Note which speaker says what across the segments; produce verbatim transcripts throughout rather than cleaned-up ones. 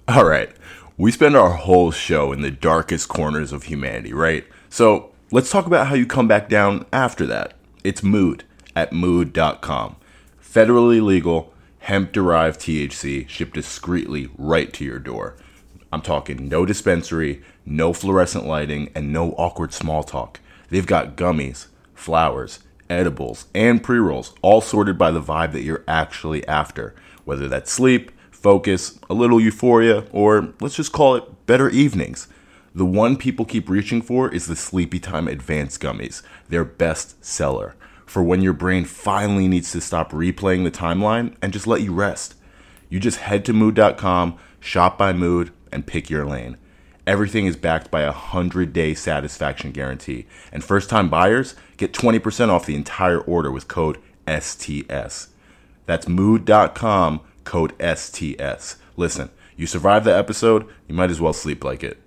Speaker 1: All right, we spend our whole show in the darkest corners of humanity, right? So let's talk about how you come back down after that. It's Mood at mood dot com. Federally legal, hemp-derived T H C shipped discreetly right to your door. I'm talking no dispensary, no fluorescent lighting, and no awkward small talk. They've got gummies, flowers, edibles, and pre-rolls, all sorted by the vibe that you're actually after. Whether that's sleep, focus, a little euphoria, or let's just call it better evenings. The one people keep reaching for is the Sleepy Time Advanced Gummies, their best seller, for when your brain finally needs to stop replaying the timeline and just let you rest. You just head to mood dot com, shop by Mood, and pick your lane. Everything is backed by a one hundred day satisfaction guarantee, and first-time buyers get twenty percent off the entire order with code S T S. That's mood dot com, code S T S. Listen, you survived the episode, you might as well sleep like it.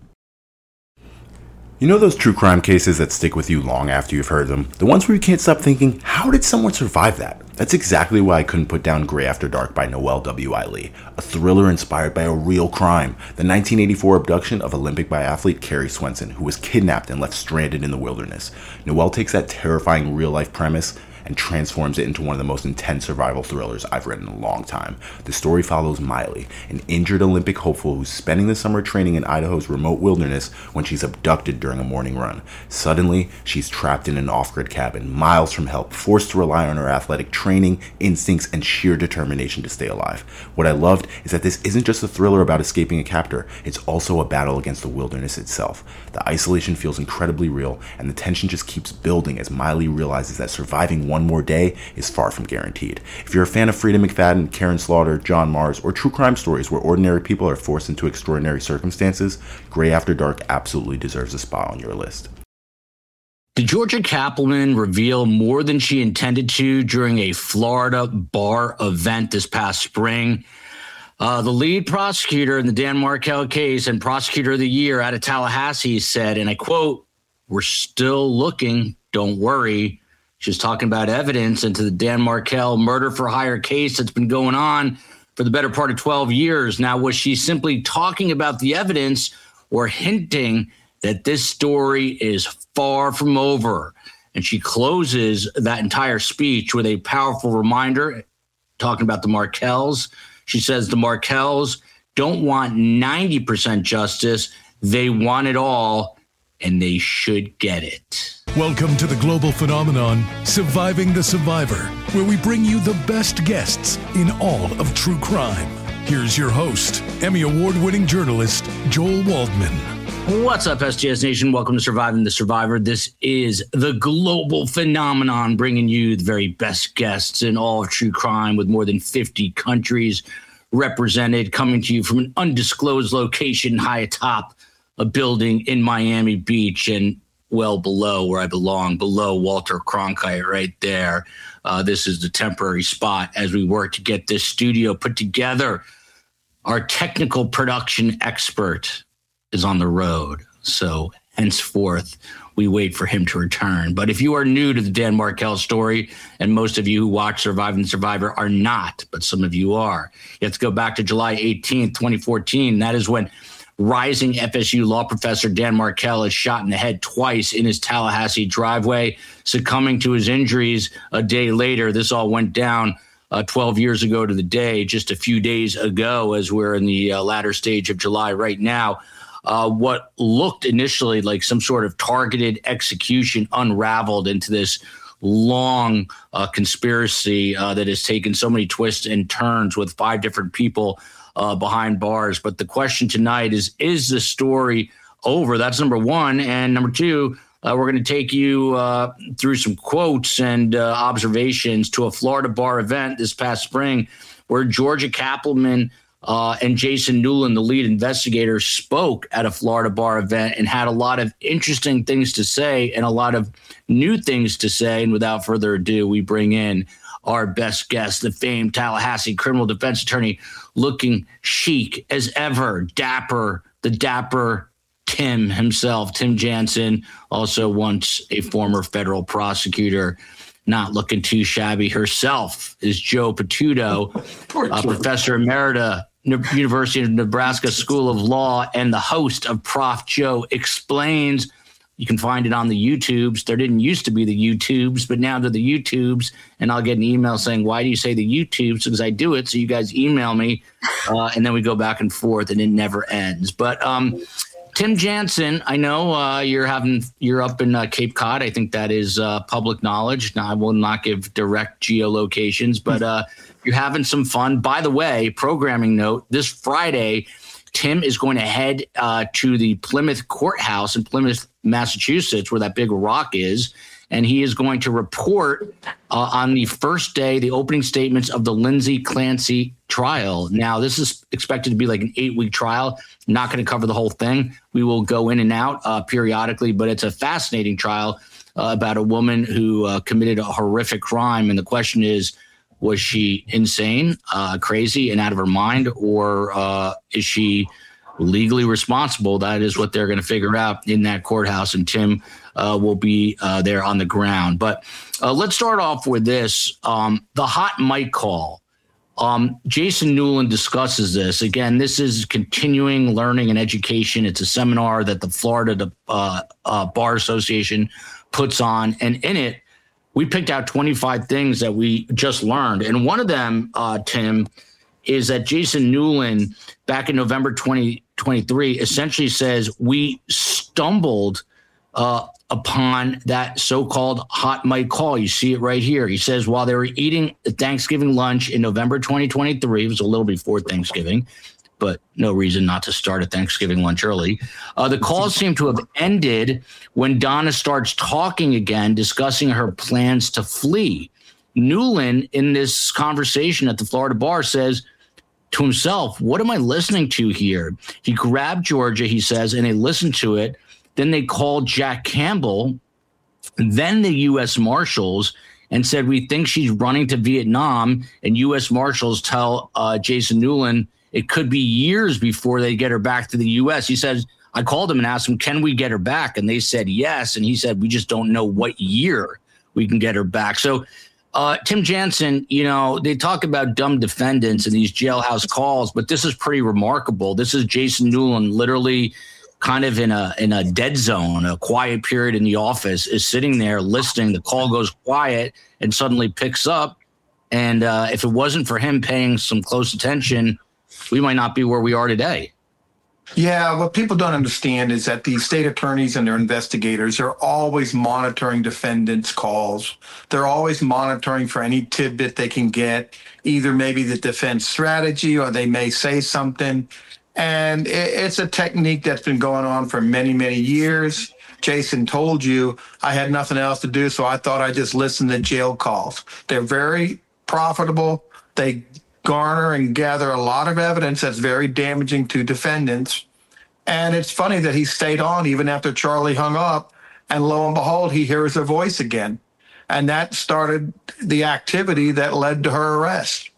Speaker 1: You know those true crime cases that stick with you long after you've heard them? The ones where you can't stop thinking, how did someone survive that? That's exactly why I couldn't put down Grey After Dark by Noel W. I. Lee, a thriller inspired by a real crime, the nineteen eighty-four abduction of Olympic biathlete Carrie Swenson, who was kidnapped and left stranded in the wilderness. Noel takes that terrifying real-life premise and transforms it into one of the most intense survival thrillers I've read in a long time. The story follows Miley, an injured Olympic hopeful who's spending the summer training in Idaho's remote wilderness when she's abducted during a morning run. Suddenly, she's trapped in an off-grid cabin, miles from help, forced to rely on her athletic training, instincts, and sheer determination to stay alive. What I loved is that this isn't just a thriller about escaping a captor, it's also a battle against the wilderness itself. The isolation feels incredibly real, and the tension just keeps building as Miley realizes that surviving one more day is far from guaranteed. If you're a fan of Frida McFadden, Karen Slaughter, John Mars, or true crime stories where ordinary people are forced into extraordinary circumstances, Grey After Dark absolutely deserves a spot on your list.
Speaker 2: Did Georgia Cappleman reveal more than she intended to during a Florida bar event this past spring? Uh, the lead prosecutor in the Dan Markel case and prosecutor of the year out of Tallahassee said, and I quote, "We're still looking, don't worry." She was talking about evidence into the Dan Markel murder for hire case that's been going on for the better part of twelve years. Now, was she simply talking about the evidence or hinting that this story is far from over? And she closes that entire speech with a powerful reminder, talking about the Markels. She says the Markels don't want ninety percent justice. They want it all, and they should get it.
Speaker 3: Welcome to the global phenomenon, Surviving the Survivor, where we bring you the best guests in all of true crime. Here's your host, Emmy Award-winning journalist, Joel Waldman.
Speaker 2: What's up, S T S Nation? Welcome to Surviving the Survivor. This is the global phenomenon, bringing you the very best guests in all of true crime with more than fifty countries represented, coming to you from an undisclosed location high atop a building in Miami Beach and well below where I belong, below Walter Cronkite right there. Uh, this is the temporary spot as we work to get this studio put together. Our technical production expert is on the road, so henceforth we wait for him to return. But if you are new to the Dan Markel story, and most of you who watch Surviving the Survivor are not, but some of you are, you have to go back to July eighteenth, twenty fourteen. That is when rising F S U law professor Dan Markel is shot in the head twice in his Tallahassee driveway, succumbing to his injuries a day later. This all went down uh, twelve years ago to the day, just a few days ago, as we're in the uh, latter stage of July right now. Uh, what looked initially like some sort of targeted execution unraveled into this long uh, conspiracy uh, that has taken so many twists and turns with five different people Uh, behind bars. But the question tonight is, is the story over? That's number one. And number two, uh, we're going to take you uh, through some quotes and uh, observations to a Florida bar event this past spring where Georgia Cappleman uh, and Jason Newland, the lead investigator, spoke at a Florida bar event and had a lot of interesting things to say and a lot of new things to say. And without further ado, we bring in our best guest, the famed Tallahassee criminal defense attorney, looking chic as ever, dapper, the dapper Tim himself, Tim Jansen, also once a former federal prosecutor, not looking too shabby herself, is Jo Patudo, uh, professor emerita University of Nebraska School of Law and the host of Prof Joe Explains. You can find it on the YouTubes. There didn't used to be the YouTubes, but now they're the YouTubes. And I'll get an email saying, why do you say the YouTubes? Because I do it. So you guys email me, uh, and then we go back and forth, and it never ends. But um, Tim Jansen, I know uh, you're having you're up in uh, Cape Cod. I think that is uh, public knowledge. Now, I will not give direct geolocations, but uh, you're having some fun. By the way, programming note, this Friday, Tim is going to head uh, to the Plymouth Courthouse in Plymouth, Massachusetts, where that big rock is, and he is going to report uh, on the first day, the opening statements of the Lindsay Clancy trial. Now, this is expected to be like an eight-week trial. Not going to cover the whole thing. We will go in and out uh, periodically, but it's a fascinating trial uh, about a woman who uh, committed a horrific crime, and the question is, was she insane, uh, crazy, and out of her mind, or uh, is she legally responsible? That is what they're going to figure out in that courthouse, and Tim uh, will be uh, there on the ground. But uh, let's start off with this. Um, the hot mic call. Um, Jason Newland discusses this. Again, this is continuing learning and education. It's a seminar that the Florida uh, uh, Bar Association puts on, and in it, we picked out twenty-five things that we just learned. And one of them, uh, Tim, is that Jason Newland back in November twenty twenty-three essentially says we stumbled uh, upon that so-called hot mic call. You see it right here. He says while they were eating Thanksgiving lunch in November twenty twenty-three, it was a little before Thanksgiving, but no reason not to start a Thanksgiving lunch early. Uh, the call seemed to have ended when Donna starts talking again, discussing her plans to flee. Newland, in this conversation at the Florida bar, says to himself, what am I listening to here? He grabbed Georgia, he says, and they listened to it. Then they called Jack Campbell, then the U S Marshals, and said, we think she's running to Vietnam. And U S Marshals tell uh, Jason Newland it could be years before they get her back to the U S. He says, I called him and asked him, can we get her back? And they said yes. And he said, we just don't know what year we can get her back. So uh, Tim Jansen, you know, they talk about dumb defendants and these jailhouse calls, but this is pretty remarkable. This is Jason Newland literally kind of in a in a dead zone, a quiet period in the office, is sitting there listening. The call goes quiet and suddenly picks up. And uh, if it wasn't for him paying some close attention, we might not be where we are today.
Speaker 4: Yeah, what people don't understand is that the state attorneys and their investigators are always monitoring defendants' calls. They're always monitoring for any tidbit they can get, either maybe the defense strategy or they may say something. And it's a technique that's been going on for many, many years. Jason told you I had nothing else to do, so I thought I'd just listen to jail calls. They're very profitable. They garner and gather a lot of evidence that's very damaging to defendants. And it's funny that he stayed on even after Charlie hung up, and lo and behold, he hears her voice again. And that started the activity that led to her arrest.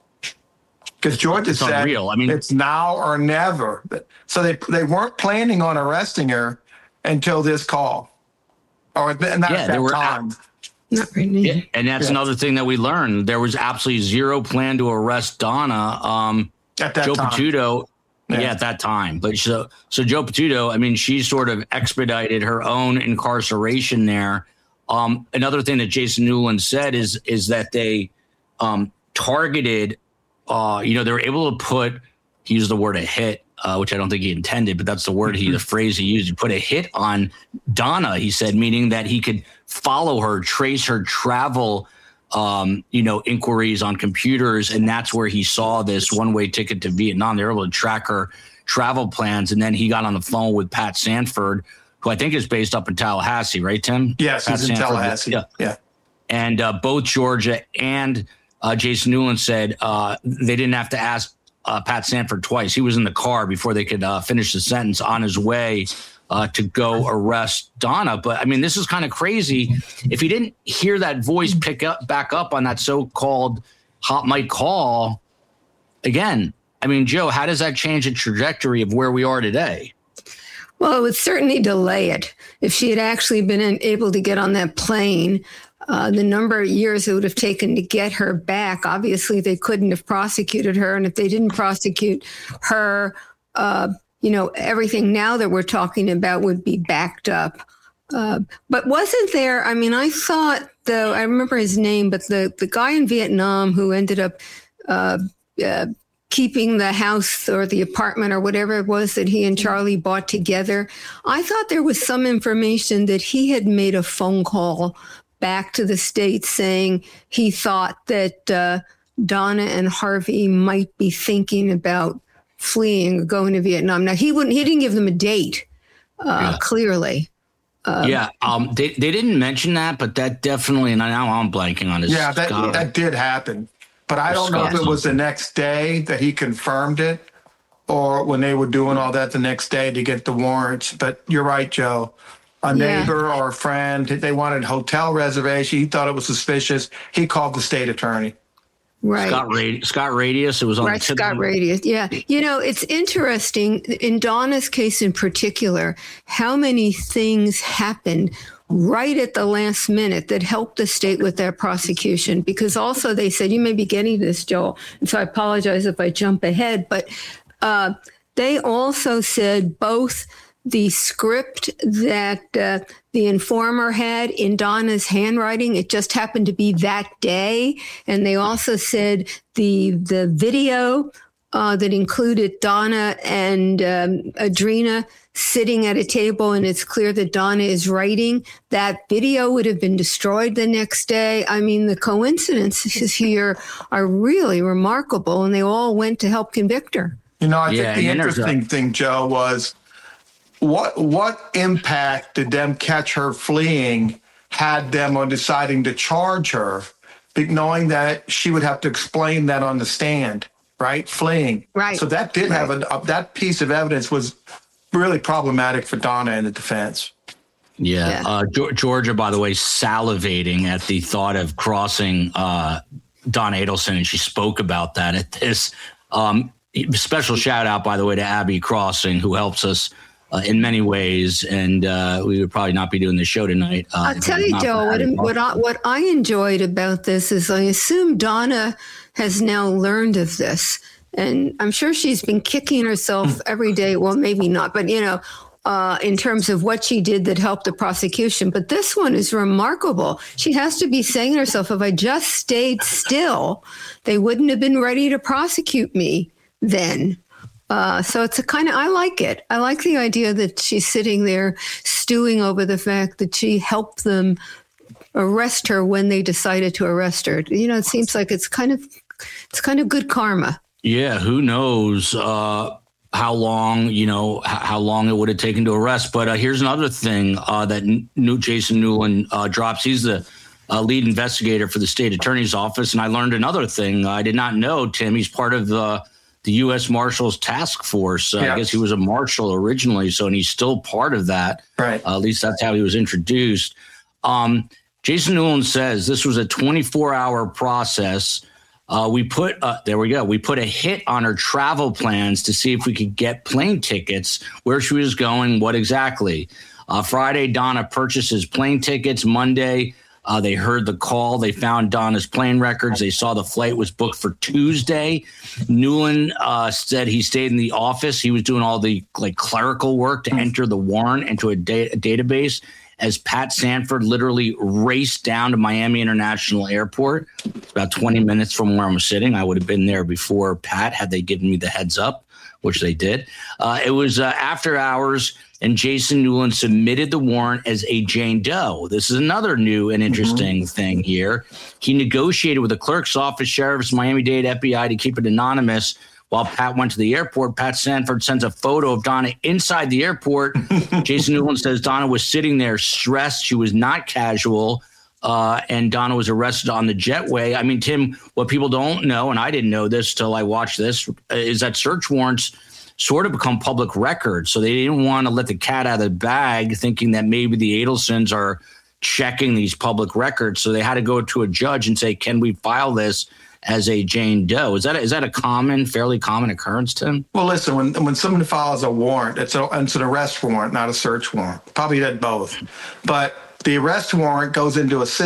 Speaker 4: Because Georgia
Speaker 2: it's
Speaker 4: said
Speaker 2: unreal. I mean,
Speaker 4: it's now or never. So they they weren't planning on arresting her until this call. Or not
Speaker 2: yeah,
Speaker 4: at that
Speaker 2: there were
Speaker 4: time.
Speaker 2: Ab- Not right now. Yeah, and that's yeah. another thing that we learned. There was absolutely zero plan to arrest Donna. Um,
Speaker 4: at that
Speaker 2: Joe
Speaker 4: time.
Speaker 2: Patuto, yeah.
Speaker 4: yeah,
Speaker 2: at that time. But so, so Joe Patuto, I mean, she sort of expedited her own incarceration there. Um, another thing that Jason Newland said is is that they um, targeted, uh, you know, they were able to put, he used the word a hit, Uh, which I don't think he intended, but that's the word he, the phrase he used. He put a hit on Donna, he said, meaning that he could follow her, trace her travel, um, you know, inquiries on computers. And that's where he saw this one-way ticket to Vietnam. They were able to track her travel plans. And then he got on the phone with Pat Sanford, who I think is based up in Tallahassee, right, Tim?
Speaker 4: Yes,
Speaker 2: Pat
Speaker 4: he's in
Speaker 2: Sanford,
Speaker 4: Tallahassee. Yeah. yeah.
Speaker 2: And uh, both Georgia and uh, Jason Newland said uh, they didn't have to ask Uh, Pat Sanford twice. He was in the car before they could uh, finish the sentence on his way uh, to go arrest Donna. But I mean, this is kind of crazy. If he didn't hear that voice pick up back up on that so-called hot mic call again, I mean, Joe, how does that change the trajectory of where we are today?
Speaker 5: Well, it would certainly delay it. If she had actually been able to get on that plane uh, the number of years it would have taken to get her back. Obviously, they couldn't have prosecuted her. And if they didn't prosecute her, uh, you know, everything now that we're talking about would be backed up. Uh, but wasn't there, I mean, I thought, though, I remember his name, but the, the guy in Vietnam who ended up uh, uh, keeping the house or the apartment or whatever it was that he and Charlie bought together, I thought there was some information that he had made a phone call back to the States saying he thought that uh, Donna and Harvey might be thinking about fleeing or going to Vietnam. Now, he wouldn't, he didn't give them a date, uh, yeah. clearly. Um,
Speaker 2: yeah, um, they they didn't mention that, but that definitely, and now I'm blanking on his.
Speaker 4: Yeah, that Scott, that did happen, but I don't Scott know if it was the next day that he confirmed it, or when they were doing all that the next day to get the warrants. But you're right, Joe. A neighbor yeah. or a friend, they wanted hotel reservation. He thought it was suspicious. He called the state attorney.
Speaker 5: Right.
Speaker 2: Scott, Rad- Scott Radius. It was on
Speaker 5: right,
Speaker 2: the
Speaker 5: Scott Radius. Yeah. You know, it's interesting in Donna's case in particular, how many things happened right at the last minute that helped the state with their prosecution. Because also they said, you may be getting this, Joel, and so I apologize if I jump ahead, but uh, they also said both the script that uh, the informer had in Donna's handwriting, it just happened to be that day. And they also said the the video uh, that included Donna and um, Adrena sitting at a table, and it's clear that Donna is writing, that video would have been destroyed the next day. I mean, the coincidences here are really remarkable, and they all went to help convict her.
Speaker 4: You know, I yeah, think the interesting thing, Joe, was What what impact did them catch her fleeing had them on deciding to charge her, knowing that she would have to explain that on the stand, right? Fleeing.
Speaker 5: Right.
Speaker 4: So that did
Speaker 5: right.
Speaker 4: have a, that piece of evidence was really problematic for Donna and the defense.
Speaker 2: Yeah.
Speaker 5: yeah.
Speaker 2: Uh, Georgia, by the way, salivating at the thought of crossing uh, Donna Adelson, and she spoke about that at this. Um, special shout out, by the way, to Abby Crossing, who helps us Uh, in many ways, and uh, we would probably not be doing this show tonight. Uh,
Speaker 5: I'll tell you, Joe, what, what, I, what I enjoyed about this is I assume Donna has now learned of this, and I'm sure she's been kicking herself every day. Well, maybe not, but, you know, uh, in terms of what she did that helped the prosecution. But this one is remarkable. She has to be saying to herself, if I just stayed still, they wouldn't have been ready to prosecute me then. Uh, so it's a kind of, I like it. I like the idea that she's sitting there stewing over the fact that she helped them arrest her when they decided to arrest her. You know, it seems like it's kind of, it's kind of good karma.
Speaker 2: Yeah. Who knows uh, how long, you know, h- how long it would have taken to arrest. But uh, here's another thing uh, that N- Jason Newland uh, drops. He's the uh, lead investigator for the state attorney's office. And I learned another thing I did not know, Tim. He's part of the the U S Marshals Task Force. Uh, yeah. I guess he was a marshal originally, so and he's still part of that.
Speaker 4: Right.
Speaker 2: Uh, at least that's how he was introduced. Um, Jason Newland says this was a twenty-four hour process. Uh, we put, uh, there we go. We put a hit on her travel plans to see if we could get plane tickets, where she was going, what exactly. Uh, Friday, Donna purchases plane tickets. Monday, Uh, they heard the call. They found Donna's plane records. They saw the flight was booked for Tuesday. Newland uh, said he stayed in the office. He was doing all the like clerical work to enter the warrant into a, da- a database as Pat Sanford literally raced down to Miami International Airport. It's about twenty minutes from where I'm sitting. I would have been there before Pat had they given me the heads up, which they did. Uh, it was uh, after hours, and Jason Newland submitted the warrant as a Jane Doe. This is another new and interesting mm-hmm. thing here. He negotiated with the clerk's office, sheriff's, Miami-Dade F B I to keep it anonymous. While Pat went to the airport, Pat Sanford sends a photo of Donna inside the airport. Jason Newland says Donna was sitting there stressed. She was not casual. Uh, and Donna was arrested on the jetway. I mean, Tim, what people don't know, and I didn't know this till I watched this, is that search warrants sort of become public records. So they didn't want to let the cat out of the bag, thinking that maybe the Adelsons are checking these public records. So they had to go to a judge and say, can we file this as a Jane Doe? Is that a, is that a common, fairly common occurrence, Tim?
Speaker 4: Well, listen, when when someone files a warrant, it's, a, it's an arrest warrant, not a search warrant. Probably did both. But the arrest warrant goes into a system.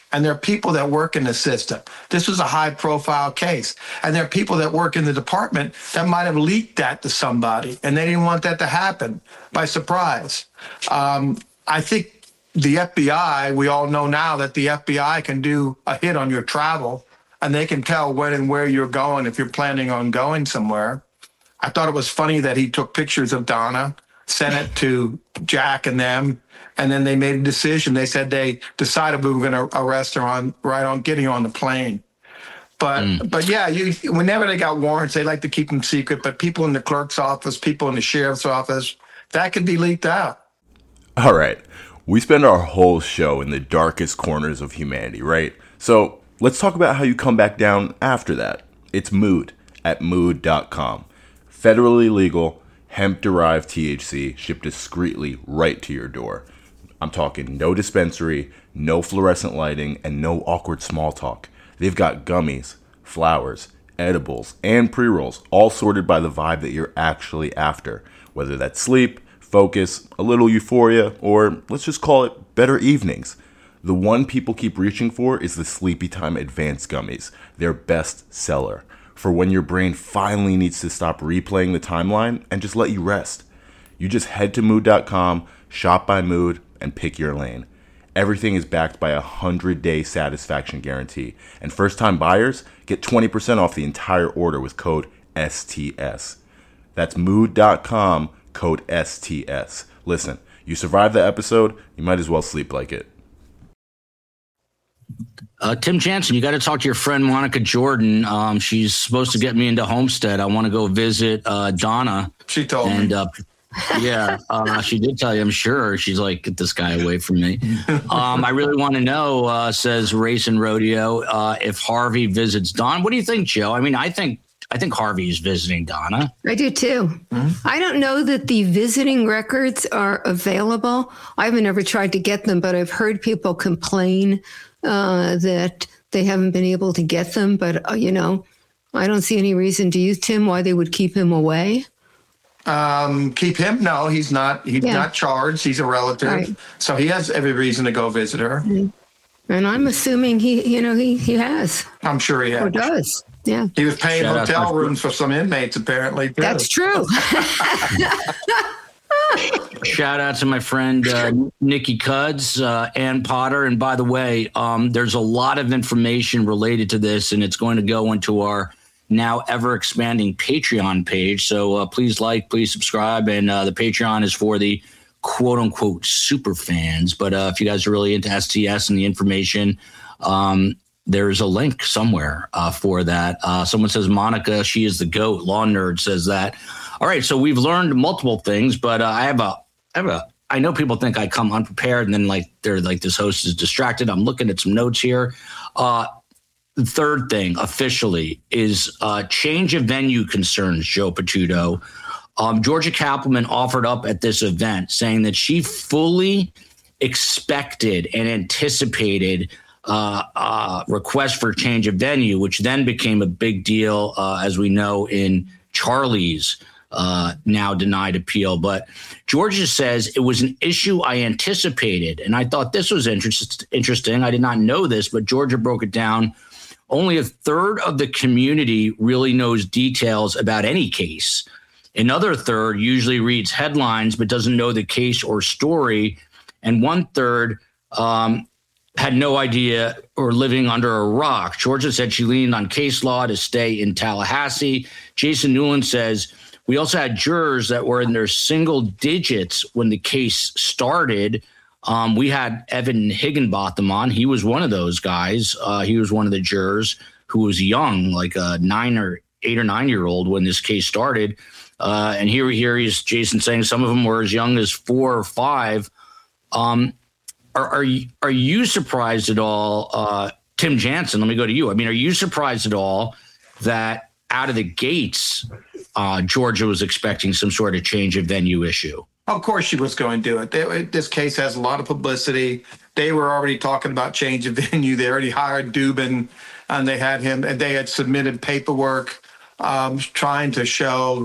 Speaker 4: And there are people that work in the system. This was a high profile case. And there are people that work in the department that might have leaked that to somebody, and they didn't want that to happen by surprise. Um, I think the F B I, we all know now that the F B I can do a hit on your travel, and they can tell when and where you're going if you're planning on going somewhere. I thought it was funny that he took pictures of Donna, sent it to Jack and them, and then they made a decision. They said they decided we were going to arrest her on right on getting on the plane. But mm. but yeah, you, whenever they got warrants, they like to keep them secret. But people in the clerk's office, people in the sheriff's office, that could be leaked out.
Speaker 1: All right. We spend our whole show in the darkest corners of humanity, right? So let's talk about how you come back down after that. It's Mood at mood dot com. Federally legal, hemp-derived T H C shipped discreetly right to your door. I'm talking no dispensary, no fluorescent lighting, and no awkward small talk. They've got gummies, flowers, edibles, and pre-rolls, all sorted by the vibe that you're actually after, whether that's sleep, focus, a little euphoria, or let's just call it better evenings. The one people keep reaching for is the Sleepy Time Advanced Gummies, their best seller, for when your brain finally needs to stop replaying the timeline and just let you rest. You just head to mood dot com, shop by Mood, and pick your lane. Everything is backed by a one hundred day satisfaction guarantee, and first-time buyers get twenty percent off the entire order with code S T S. That's mood dot com, code S T S. Listen, you survived the episode, you might as well sleep like it.
Speaker 2: Uh, Tim Jansen, you got to talk to your friend Monica Jordan. Um, she's supposed to get me into Homestead. I want to go visit uh, Donna.
Speaker 4: She told
Speaker 2: and,
Speaker 4: me.
Speaker 2: Uh, yeah, uh, she did tell you, I'm sure. She's like, get this guy away from me. Um, I really want to know, uh, says Race and Rodeo, uh, if Harvey visits Donna. What do you think, Joe? I mean, I think I think Harvey is visiting Donna.
Speaker 5: I do too. Mm-hmm. I don't know that the visiting records are available. I haven't ever tried to get them, but I've heard people complain uh, that they haven't been able to get them. But, uh, you know, I don't see any reason, do you, Tim, why they would keep him away?
Speaker 4: Um, keep him? No, he's not. He's yeah. not charged. He's a relative. Right. So he has every reason to go visit her. Mm-hmm. And
Speaker 5: I'm assuming he, you know, he, he has.
Speaker 4: I'm sure he has.
Speaker 5: Or does. Yeah.
Speaker 4: He was paying Shout hotel rooms for some inmates, apparently. Too.
Speaker 5: That's true.
Speaker 2: Shout out to my friend uh, Nikki Cuds, uh, Ann Potter. And by the way, um, there's a lot of information related to this, and it's going to go into our now ever expanding Patreon page. So uh, please like, please subscribe. And uh, the Patreon is for the quote unquote super fans. But uh, if you guys are really into S T S and the information, um, there's a link somewhere uh, for that. Uh, someone says, Monica, she is the GOAT. Lawn Nerd says that. All right. So we've learned multiple things, but uh, I have a, I have a, I know people think I come unprepared and then like they're like, this host is distracted. I'm looking at some notes here. Uh, the third thing officially is uh, change of venue concerns, Joe Patuto. Um, Georgia Kappelman offered up at this event saying that she fully expected and anticipated Uh, uh, request for change of venue, which then became a big deal, uh, as we know, in Charlie's uh, now denied appeal. But Georgia says it was an issue I anticipated. And I thought this was interest- interesting. I did not know this, but Georgia broke it down. Only a third of the community really knows details about any case. Another third usually reads headlines, but doesn't know the case or story. And one third um, had no idea or living under a rock. Georgia said she leaned on case law to stay in Tallahassee. Jason Newland says, we also had jurors that were in their single digits when the case started. Um, we had Evan Higginbotham on. He was one of those guys. Uh, he was one of the jurors who was young, like a nine or eight or nine year old when this case started. Uh, and here, here he's Jason saying some of them were as young as four or five. Um, Are, are you are you surprised at all, uh, Tim Jansen? Let me go to you. I mean, are you surprised at all that out of the gates, uh, Georgia was expecting some sort of change of venue issue?
Speaker 4: Of course she was going to do it. They, this case has a lot of publicity. They were already talking about change of venue. They already hired Dubin, and they had him, and they had submitted paperwork um, trying to show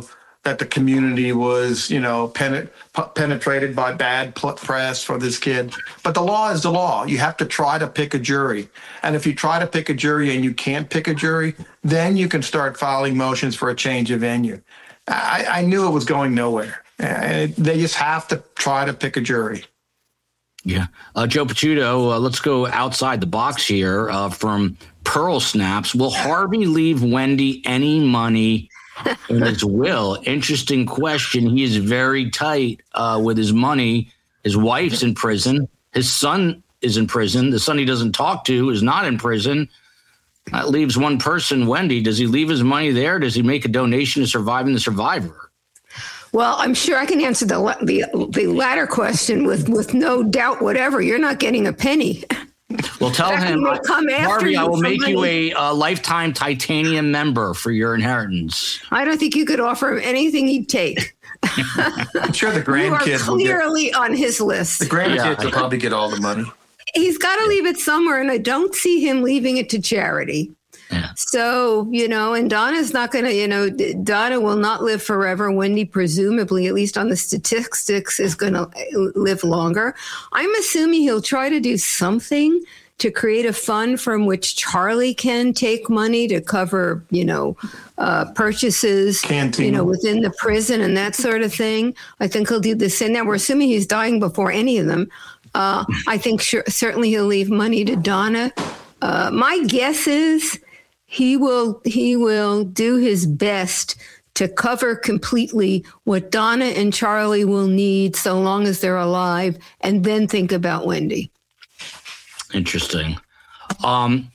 Speaker 4: that the community was, you know, pen- penetrated by bad press for this kid. But the law is the law. You have to try to pick a jury. And if you try to pick a jury and you can't pick a jury, then you can start filing motions for a change of venue. I, I knew it was going nowhere. And they just have to try to pick a jury.
Speaker 2: Yeah. Uh, Joe Picciuto, uh, let's go outside the box here uh, from Pearl Snaps. Will Harvey leave Wendy any money in his will? Interesting question. He is very tight uh, with his money. His wife's in prison. His son is in prison. The son he doesn't talk to is not in prison. That leaves one person, Wendy. Does he leave his money there? Does he make a donation to Surviving the Survivor?
Speaker 5: Well, I'm sure I can answer the the, the latter question with, with no doubt whatever. You're not getting a penny.
Speaker 2: Well, tell him, Harvey, I will make you a, a lifetime titanium member for your inheritance.
Speaker 5: I don't think you could offer him anything he'd take.
Speaker 4: I'm sure the grandkids
Speaker 5: you are clearly
Speaker 4: will get,
Speaker 5: on his list.
Speaker 4: The grandkids yeah. will probably get all the money.
Speaker 5: He's got to leave it somewhere, and I don't see him leaving it to charity. Yeah. So, you know, and Donna's not going to, you know, Donna will not live forever. Wendy, presumably, at least on the statistics, is going to live longer. I'm assuming he'll try to do something to create a fund from which Charlie can take money to cover, you know, uh, purchases, Canteen. you know, within the prison and that sort of thing. I think he'll do the same. Now, we're assuming he's dying before any of them. Uh, I think sure, certainly he'll leave money to Donna. Uh, my guess is he will he will do his best to cover completely what Donna and Charlie will need so long as they're alive, and then think about Wendy.
Speaker 2: Interesting. Um,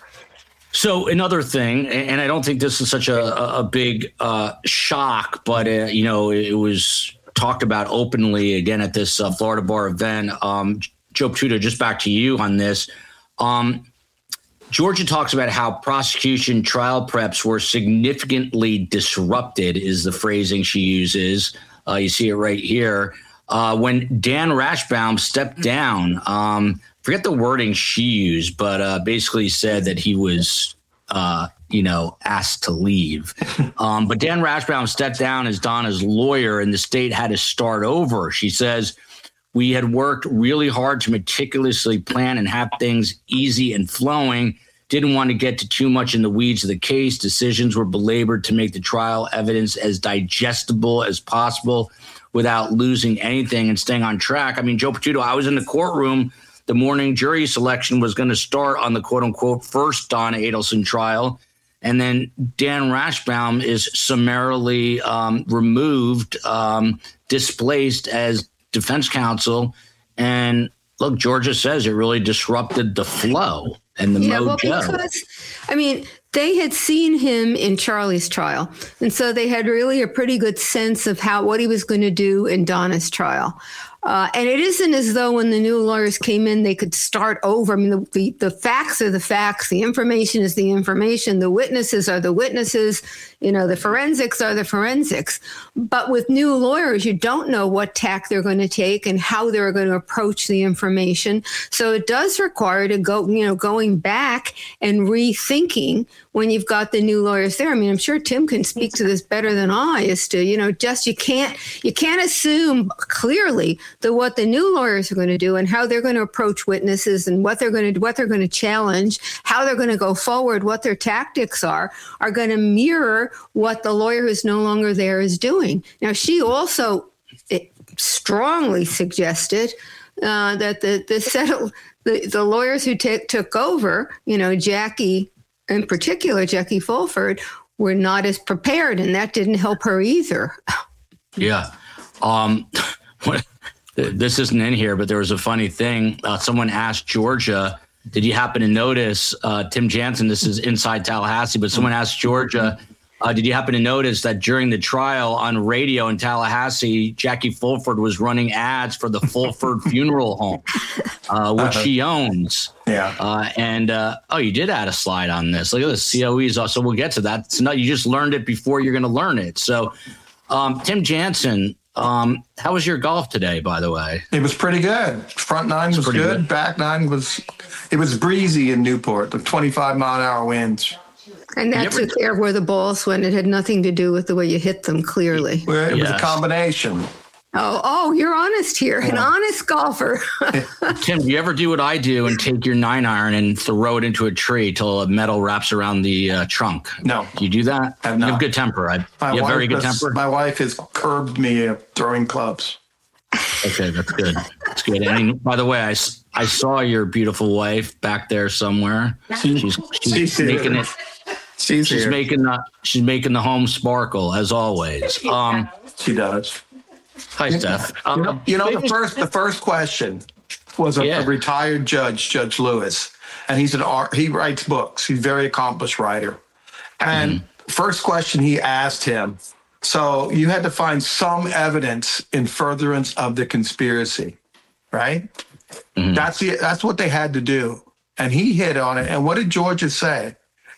Speaker 2: so another thing, and I don't think this is such a, a big uh, shock, but, uh, you know, it was talked about openly again at this uh, Florida Bar event. Um, Joe Picciuto, just back to you on this. Um, Georgia talks about how prosecution trial preps were significantly disrupted, is the phrasing she uses. Uh, you see it right here. Uh, when Dan Rashbaum stepped down, um, forget the wording she used, but uh, basically said that he was, uh, you know, asked to leave. Um, but Dan Rashbaum stepped down as Donna's lawyer, and the state had to start over. She says, we had worked really hard to meticulously plan and have things easy and flowing. Didn't want to get to too much in the weeds of the case. Decisions were belabored to make the trial evidence as digestible as possible without losing anything and staying on track. I mean, Joe Picciuto, I was in the courtroom the morning jury selection was going to start on the quote-unquote first Donna Adelson trial. And then Dan Rashbaum is summarily um, removed, um, displaced as defense counsel. And look, Georgia says it really disrupted the flow and the yeah, mojo. Well, because,
Speaker 5: I mean, they had seen him in Charlie's trial. And so they had really a pretty good sense of how what he was going to do in Donna's trial. Uh, and it isn't as though when the new lawyers came in, they could start over. I mean, the, the, the facts are the facts. The information is the information. The witnesses are the witnesses. You know, the forensics are the forensics. But with new lawyers, you don't know what tack they're going to take and how they're going to approach the information. So it does require to go, you know, going back and rethinking when you've got the new lawyers there. I mean, I'm sure Tim can speak to this better than I as to, you know, just you can't you can't assume clearly that what the new lawyers are going to do and how they're going to approach witnesses and what they're going to what they're going to challenge, how they're going to go forward, what their tactics are, are going to mirror what the lawyer who's no longer there is doing. Now, she also it strongly suggested uh, that the the, settle, the the lawyers who t- took over, you know, Jackie. In particular, Jackie Fulford, were not as prepared, and that didn't help her either.
Speaker 2: Yeah. Um, this isn't in here, but there was a funny thing. Uh, someone asked Georgia, did you happen to notice, uh, Tim Jansen, this is inside Tallahassee, but someone asked Georgia, uh, did you happen to notice that during the trial on radio in Tallahassee, Jackie Fulford was running ads for the Fulford Funeral Home, uh, which uh-huh. she owns.
Speaker 4: Yeah.
Speaker 2: Uh, and, uh, oh, you did add a slide on this. Look at this. C O Es. So we'll get to that. It's not, you just learned it before you're going to learn it. So, um, Tim Jansen, um, how was your golf today, by the way?
Speaker 4: It was pretty good. Front nine was good. good. Back nine was, it was breezy in Newport, the twenty-five mile an hour winds.
Speaker 5: And that took care of where the balls went. It had nothing to do with the way you hit them, clearly.
Speaker 4: Well, it
Speaker 2: yes.
Speaker 4: was a combination.
Speaker 5: Oh, oh, you're honest here. Yeah. An honest golfer.
Speaker 2: Tim, do you ever do what I do and take your nine iron and throw it into a tree till a metal wraps around the uh, trunk?
Speaker 4: No.
Speaker 2: Do you do that?
Speaker 4: I have not.
Speaker 2: You have good temper. I,
Speaker 4: my
Speaker 2: you have very good
Speaker 4: has,
Speaker 2: temper?
Speaker 4: My wife has curbed me of throwing clubs.
Speaker 2: Okay, that's good. That's good. And by the way, I, I saw your beautiful wife back there somewhere. She's, she's, she's making it.
Speaker 4: She's,
Speaker 2: she's
Speaker 4: here.
Speaker 2: making the she's making the home sparkle as always. Um,
Speaker 4: she does.
Speaker 2: Hi, Steph. Um,
Speaker 4: you know, you know the first the first question was a,
Speaker 2: yeah.
Speaker 4: a retired judge, Judge Lewis, and he's an art. He writes books. He's a very accomplished writer. And mm-hmm. first question he asked him. So you had to find some evidence in furtherance of the conspiracy, right? Mm-hmm. That's the that's what they had to do, and he hit on it. And what did Georgia say?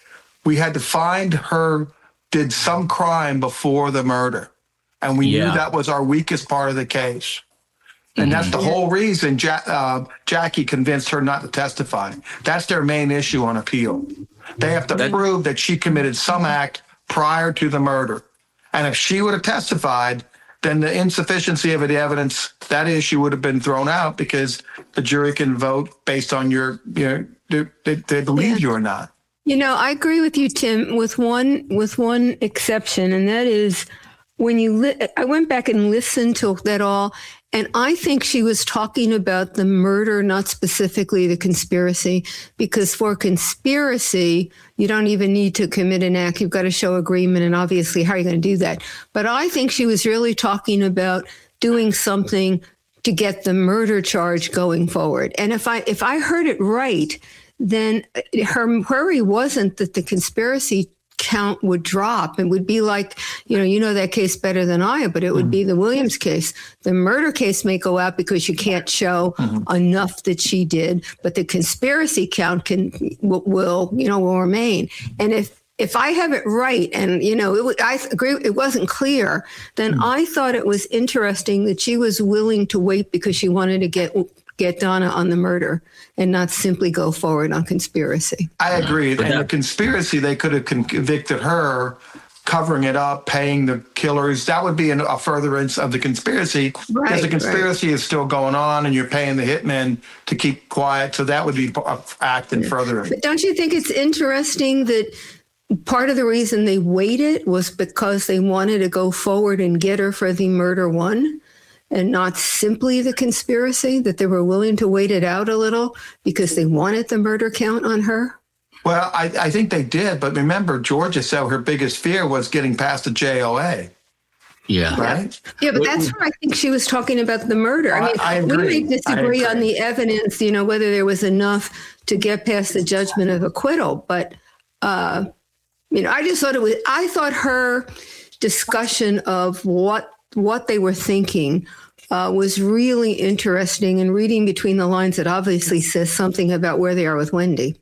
Speaker 4: We had to find her did some crime before the murder. And we yeah. knew that was our weakest part of the case. And mm-hmm. that's the whole reason ja- uh, Jackie convinced her not to testify. That's their main issue on appeal. They have to that- prove that she committed some act prior to the murder. And if she would have testified, then the insufficiency of the evidence, that issue would have been thrown out because the jury can vote based on your, you know, they, they, they believe yeah. you or not.
Speaker 5: You know, I agree with you, Tim, with one with one exception, and that is when you li- I went back and listened to that all, and I think she was talking about the murder, not specifically the conspiracy, because for conspiracy, you don't even need to commit an act. You've got to show agreement, and obviously, how are you going to do that? But I think she was really talking about doing something to get the murder charge going forward. And if I if I heard it right, then her worry wasn't that the conspiracy count would drop. It would be like, you know, you know that case better than I, but it would mm-hmm. be the Williams case. The murder case may go out because you can't show mm-hmm. enough that she did, but the conspiracy count can will, will you know, will remain. And if if I have it right, and, you know, it, I agree, it wasn't clear, then mm-hmm. I thought it was interesting that she was willing to wait because she wanted to get get Donna on the murder and not simply go forward on conspiracy.
Speaker 4: I agree. And the conspiracy, they could have convicted her, covering it up, paying the killers. That would be an, a furtherance of the conspiracy,
Speaker 5: right,
Speaker 4: because the conspiracy
Speaker 5: right.
Speaker 4: is still going on and you're paying the hitmen to keep quiet. So that would be an act in yeah. furtherance.
Speaker 5: But don't you think it's interesting that part of the reason they waited was because they wanted to go forward and get her for the murder one? And not simply the conspiracy, that they were willing to wait it out a little because they wanted the murder count on her?
Speaker 4: Well, I, I think they did. But remember, Georgia said her biggest fear was getting past the J O A.
Speaker 2: Yeah.
Speaker 4: Right?
Speaker 5: Yeah, but that's where I think she was talking about the murder. I mean,
Speaker 4: I, I
Speaker 5: we may disagree
Speaker 4: I
Speaker 5: on the evidence, you know, whether there was enough to get past the judgment of acquittal. But, uh, you know, I just thought it was, I thought her discussion of what what they were thinking uh, was really interesting, and reading between the lines, it obviously says something about where they are with Wendy.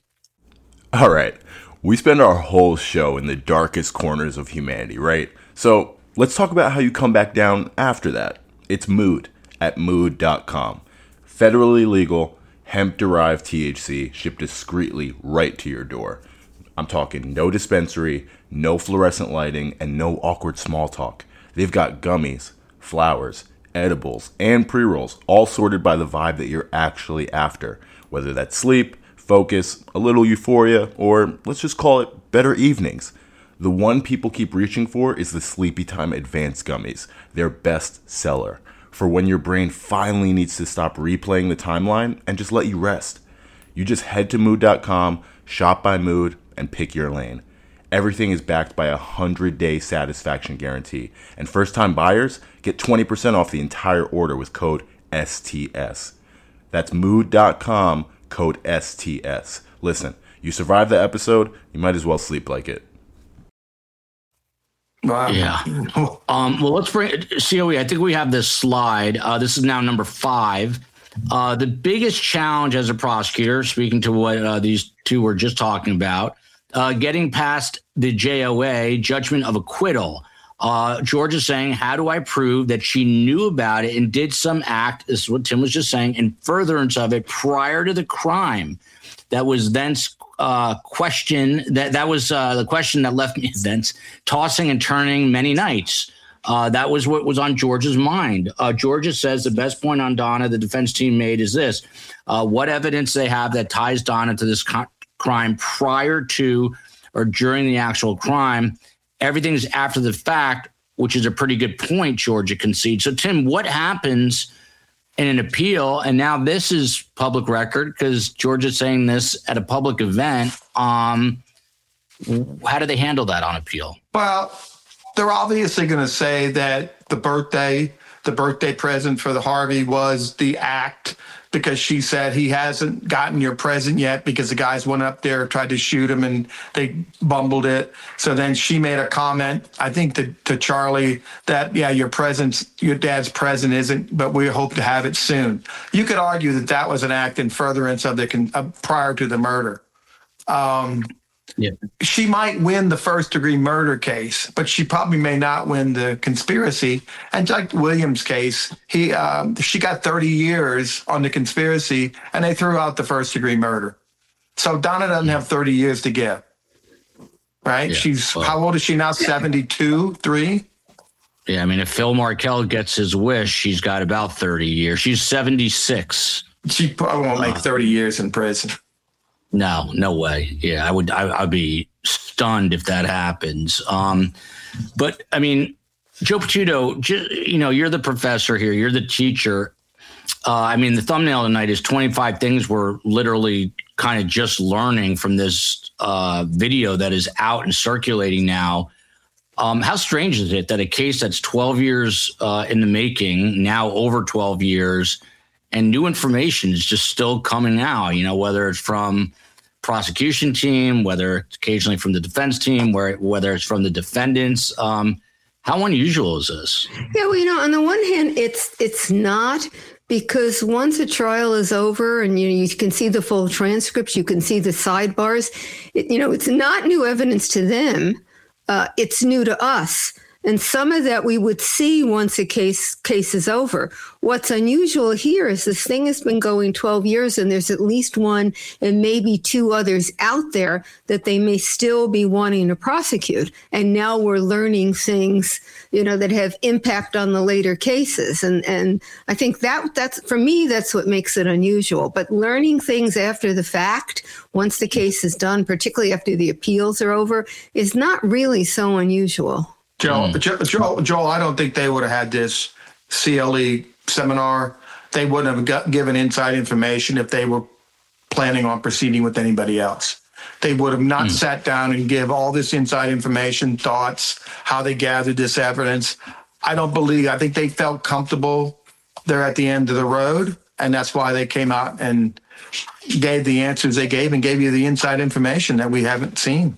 Speaker 1: All right. We spend our whole show in the darkest corners of humanity, right? So let's talk about how you come back down after that. It's Mood at mood dot com. Federally legal, hemp-derived T H C shipped discreetly right to your door. I'm talking no dispensary, no fluorescent lighting, and no awkward small talk. They've got gummies, flowers, edibles, and pre-rolls, all sorted by the vibe that you're actually after. Whether that's sleep, focus, a little euphoria, or let's just call it better evenings. The one people keep reaching for is the Sleepy Time Advanced Gummies, their best seller, for when your brain finally needs to stop replaying the timeline and just let you rest. You just head to mood dot com, shop by Mood, and pick your lane. Everything is backed by a one hundred day satisfaction guarantee, and first-time buyers get twenty percent off the entire order with code S T S. That's mood dot com, code S T S. Listen, you survived the episode, you might as well sleep like it.
Speaker 4: Wow.
Speaker 2: Yeah. Um, well, let's bring C O E. I think we have this slide. Uh, this is now number five. Uh, the biggest challenge as a prosecutor, speaking to what uh, these two were just talking about, Uh, getting past the J O A, judgment of acquittal. Uh, George is saying, how do I prove that she knew about it and did some act, this is what Tim was just saying, in furtherance of it prior to the crime? that was then uh, question that that was uh, the question that left me thence tossing and turning many nights. Uh, that was what was on Georgia's mind. Uh, Georgia says the best point on Donna the defense team made is this: uh, what evidence they have that ties Donna to this co- crime prior to or during the actual crime. Everything's after the fact, which is a pretty good point, Georgia concedes. So, Tim, what happens in an appeal? And now this is public record because Georgia's saying this at a public event. Um, how do they handle that on appeal?
Speaker 4: Well, they're obviously going to say that the birthday, the birthday present for the Harvey was the act because she said he hasn't gotten your present yet because the guys went up there, tried to shoot him, and they bumbled it. So then she made a comment, I think, to, to Charlie that, yeah, your present, your dad's present isn't, but we hope to have it soon. You could argue that that was an act in furtherance of the con- uh, prior to the murder. Um, yeah. She might win the first degree murder case, but she probably may not win the conspiracy. And like Williams' case, he um, she got thirty years on the conspiracy, and they threw out the first degree murder. So Donna doesn't have thirty years to give, right? Yeah. She's well, how old is she now? seventy-two, three.
Speaker 2: Yeah, I mean, if Phil Markel gets his wish, she's got about thirty years. She's seventy-six.
Speaker 4: She probably won't make thirty years in prison.
Speaker 2: No, no way. Yeah, I would. I, I'd be stunned if that happens. Um, but I mean, Joe Picciuto, you know, you're the professor here. You're the teacher. Uh, I mean, the thumbnail tonight is twenty-five things we're literally kind of just learning from this uh, video that is out and circulating now. Um, how strange is it that a case that's twelve years uh, in the making, now over twelve years, and new information is just still coming out, you know, whether it's from prosecution team, whether it's occasionally from the defense team, where whether it's from the defendants. Um, how unusual is this?
Speaker 5: Yeah, well, you know, on the one hand, it's it's not, because once a trial is over and you you can see the full transcripts, you can see the sidebars, it, you know, it's not new evidence to them. Uh, it's new to us. And some of that we would see once a case case is over. What's unusual here is this thing has been going twelve years, and there's at least one and maybe two others out there that they may still be wanting to prosecute. And now we're learning things, you know, that have impact on the later cases. And and I think that that's, for me, that's what makes it unusual. But learning things after the fact, once the case is done, particularly after the appeals are over, is not really so unusual.
Speaker 4: Joe, mm. Joe, Joel, I don't think they would have had this C L E seminar. They wouldn't have got, given inside information if they were planning on proceeding with anybody else. They would have not mm. sat down and give all this inside information, thoughts, how they gathered this evidence. I don't believe, I think they felt comfortable there at the end of the road, and that's why they came out and gave the answers they gave and gave you the inside information that we haven't seen.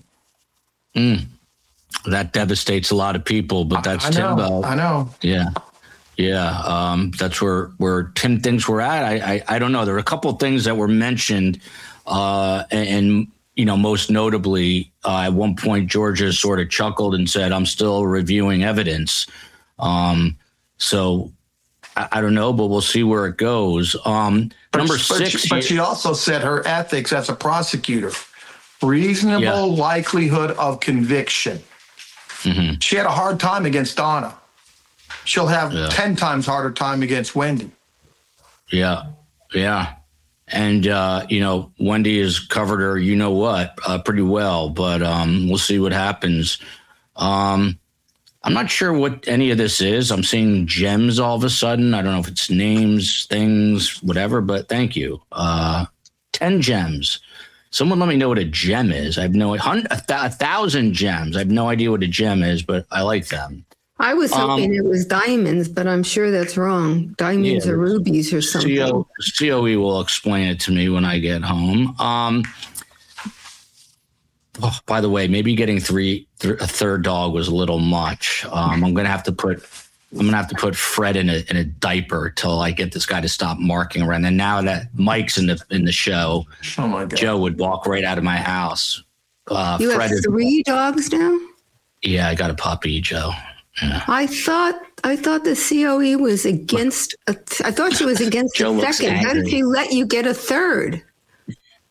Speaker 2: Mm. That devastates a lot of people, but that's
Speaker 4: I know,
Speaker 2: Timbo.
Speaker 4: I know.
Speaker 2: Yeah. Yeah. Um, that's where, where Tim thinks we're at. I, I, I don't know. There were a couple of things that were mentioned, uh, and, and, you know, most notably, uh, at one point, Georgia sort of chuckled and said, I'm still reviewing evidence. Um, so I, I don't know, but we'll see where it goes. Um,
Speaker 4: but,
Speaker 2: number
Speaker 4: but
Speaker 2: six.
Speaker 4: She, but she also said her ethics as a prosecutor, reasonable yeah. likelihood of conviction. Mm-hmm. She had a hard time against Donna. She'll have yeah. ten times harder time against Wendy.
Speaker 2: Yeah, yeah. And, uh, you know, Wendy has covered her, you know what, uh, pretty well, but um, we'll see what happens. Um, I'm not sure what any of this is. I'm seeing gems all of a sudden. I don't know if it's names, things, whatever, but thank you. Uh, ten gems. Someone let me know what a gem is. I have no idea. A, th- a thousand gems. I have no idea what a gem is, but I like them.
Speaker 5: I was hoping um, it was diamonds, but I'm sure that's wrong. Diamonds yeah, or rubies or something. C O,
Speaker 2: C O E will explain it to me when I get home. Um, oh, by the way, maybe getting three, th- a third dog was a little much. Um, I'm gonna have to put. I'm gonna have to put Fred in a in a diaper till I get this guy to stop marking around. And now that Mike's in the in the show,
Speaker 4: oh my God.
Speaker 2: Joe would walk right out of my house. Uh,
Speaker 5: you
Speaker 2: Fred
Speaker 5: have three is, dogs now?
Speaker 2: Yeah, I got a puppy, Joe. Yeah.
Speaker 5: I thought I thought the C O E was against. A, I thought she was against
Speaker 2: Joe
Speaker 5: a second. How did she let you get a third?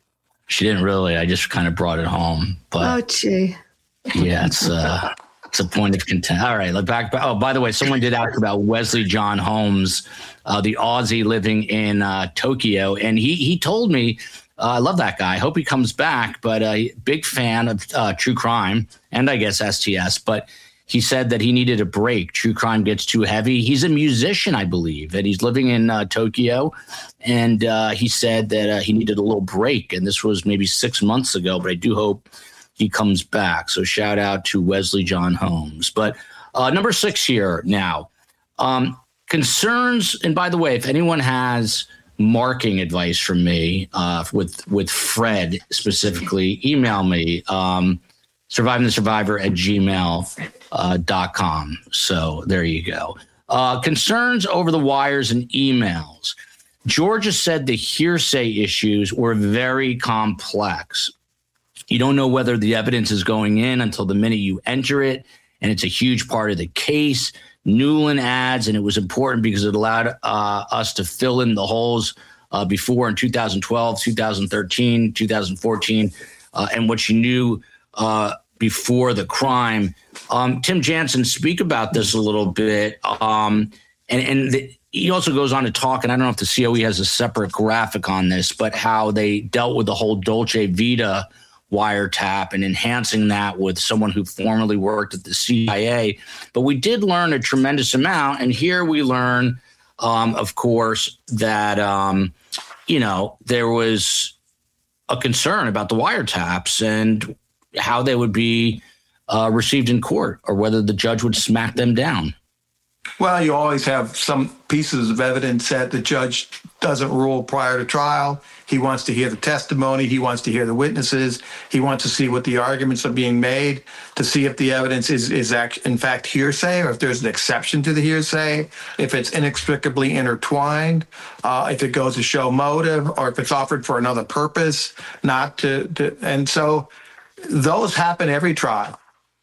Speaker 2: She didn't really. I just kind of brought it home. But
Speaker 5: oh, gee.
Speaker 2: Yeah, it's uh, it's a point of contention. All right, look back. Oh, by the way, someone did ask about Wesley John Holmes, uh, the Aussie living in uh, Tokyo, and he he told me, uh, I love that guy. I hope he comes back, but a uh, big fan of uh, true crime and I guess S T S. But he said that he needed a break. True crime gets too heavy. He's a musician, I believe, and he's living in uh, Tokyo. And uh, he said that uh, he needed a little break, and this was maybe six months ago. But I do hope he comes back. So shout out to Wesley John Holmes. But uh, number six here now. Um, concerns, and by the way, if anyone has marking advice from me uh, with with Fred specifically, email me, um, surviving the survivor at gmail dot com. So there you go. Uh, concerns over the wires and emails. Georgia said the hearsay issues were very complex. You don't know whether the evidence is going in until the minute you enter it, and it's a huge part of the case. Newland adds, and it was important because it allowed uh, us to fill in the holes uh, before in two thousand twelve, two thousand thirteen, two thousand fourteen, uh, and what you knew uh, before the crime. Um, Tim Jansen, speak about this a little bit. Um, and and the, he also goes on to talk, and I don't know if the C O E has a separate graphic on this, but how they dealt with the whole Dolce Vita wiretap and enhancing that with someone who formerly worked at the C I A. But we did learn a tremendous amount. And here we learn, um, of course, that, um, you know, there was a concern about the wiretaps and how they would be uh, received in court, or whether the judge would smack them down.
Speaker 4: Well, you always have some pieces of evidence that the judge doesn't rule prior to trial. He wants to hear the testimony. He wants to hear the witnesses. He wants to see what the arguments are being made, to see if the evidence is, is act, in fact hearsay, or if there's an exception to the hearsay, if it's inextricably intertwined, uh, if it goes to show motive, or if it's offered for another purpose, not to, to and so those happen every trial.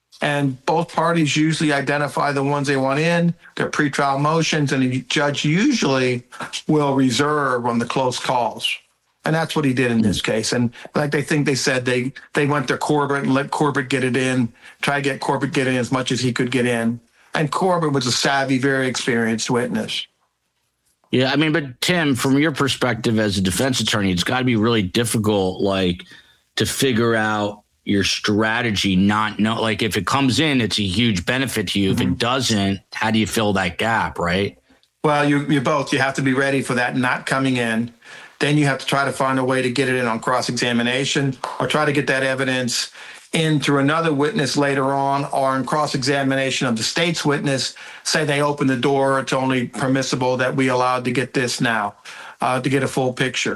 Speaker 4: And both parties usually identify the ones they want in, their pretrial motions, and the judge usually will reserve on the close calls. And that's what he did in this case. And like they think they said, they they went to Corbett and let Corbett get it in, try to get Corbett get in as much as he could get in. And Corbett was a savvy, very experienced witness.
Speaker 2: Yeah, I mean, but Tim, from your perspective as a defense attorney, it's got to be really difficult, like, to figure out your strategy, not know, like, if it comes in, it's a huge benefit to you. Mm-hmm. If it doesn't, how do you fill that gap, right?
Speaker 4: Well, you you both, you have to be ready for that not coming in. Then you have to try to find a way to get it in on cross-examination, or try to get that evidence in through another witness later on, or in cross-examination of the state's witness. Say they open the door, it's only permissible that we allowed to get this now, uh, to get a full picture.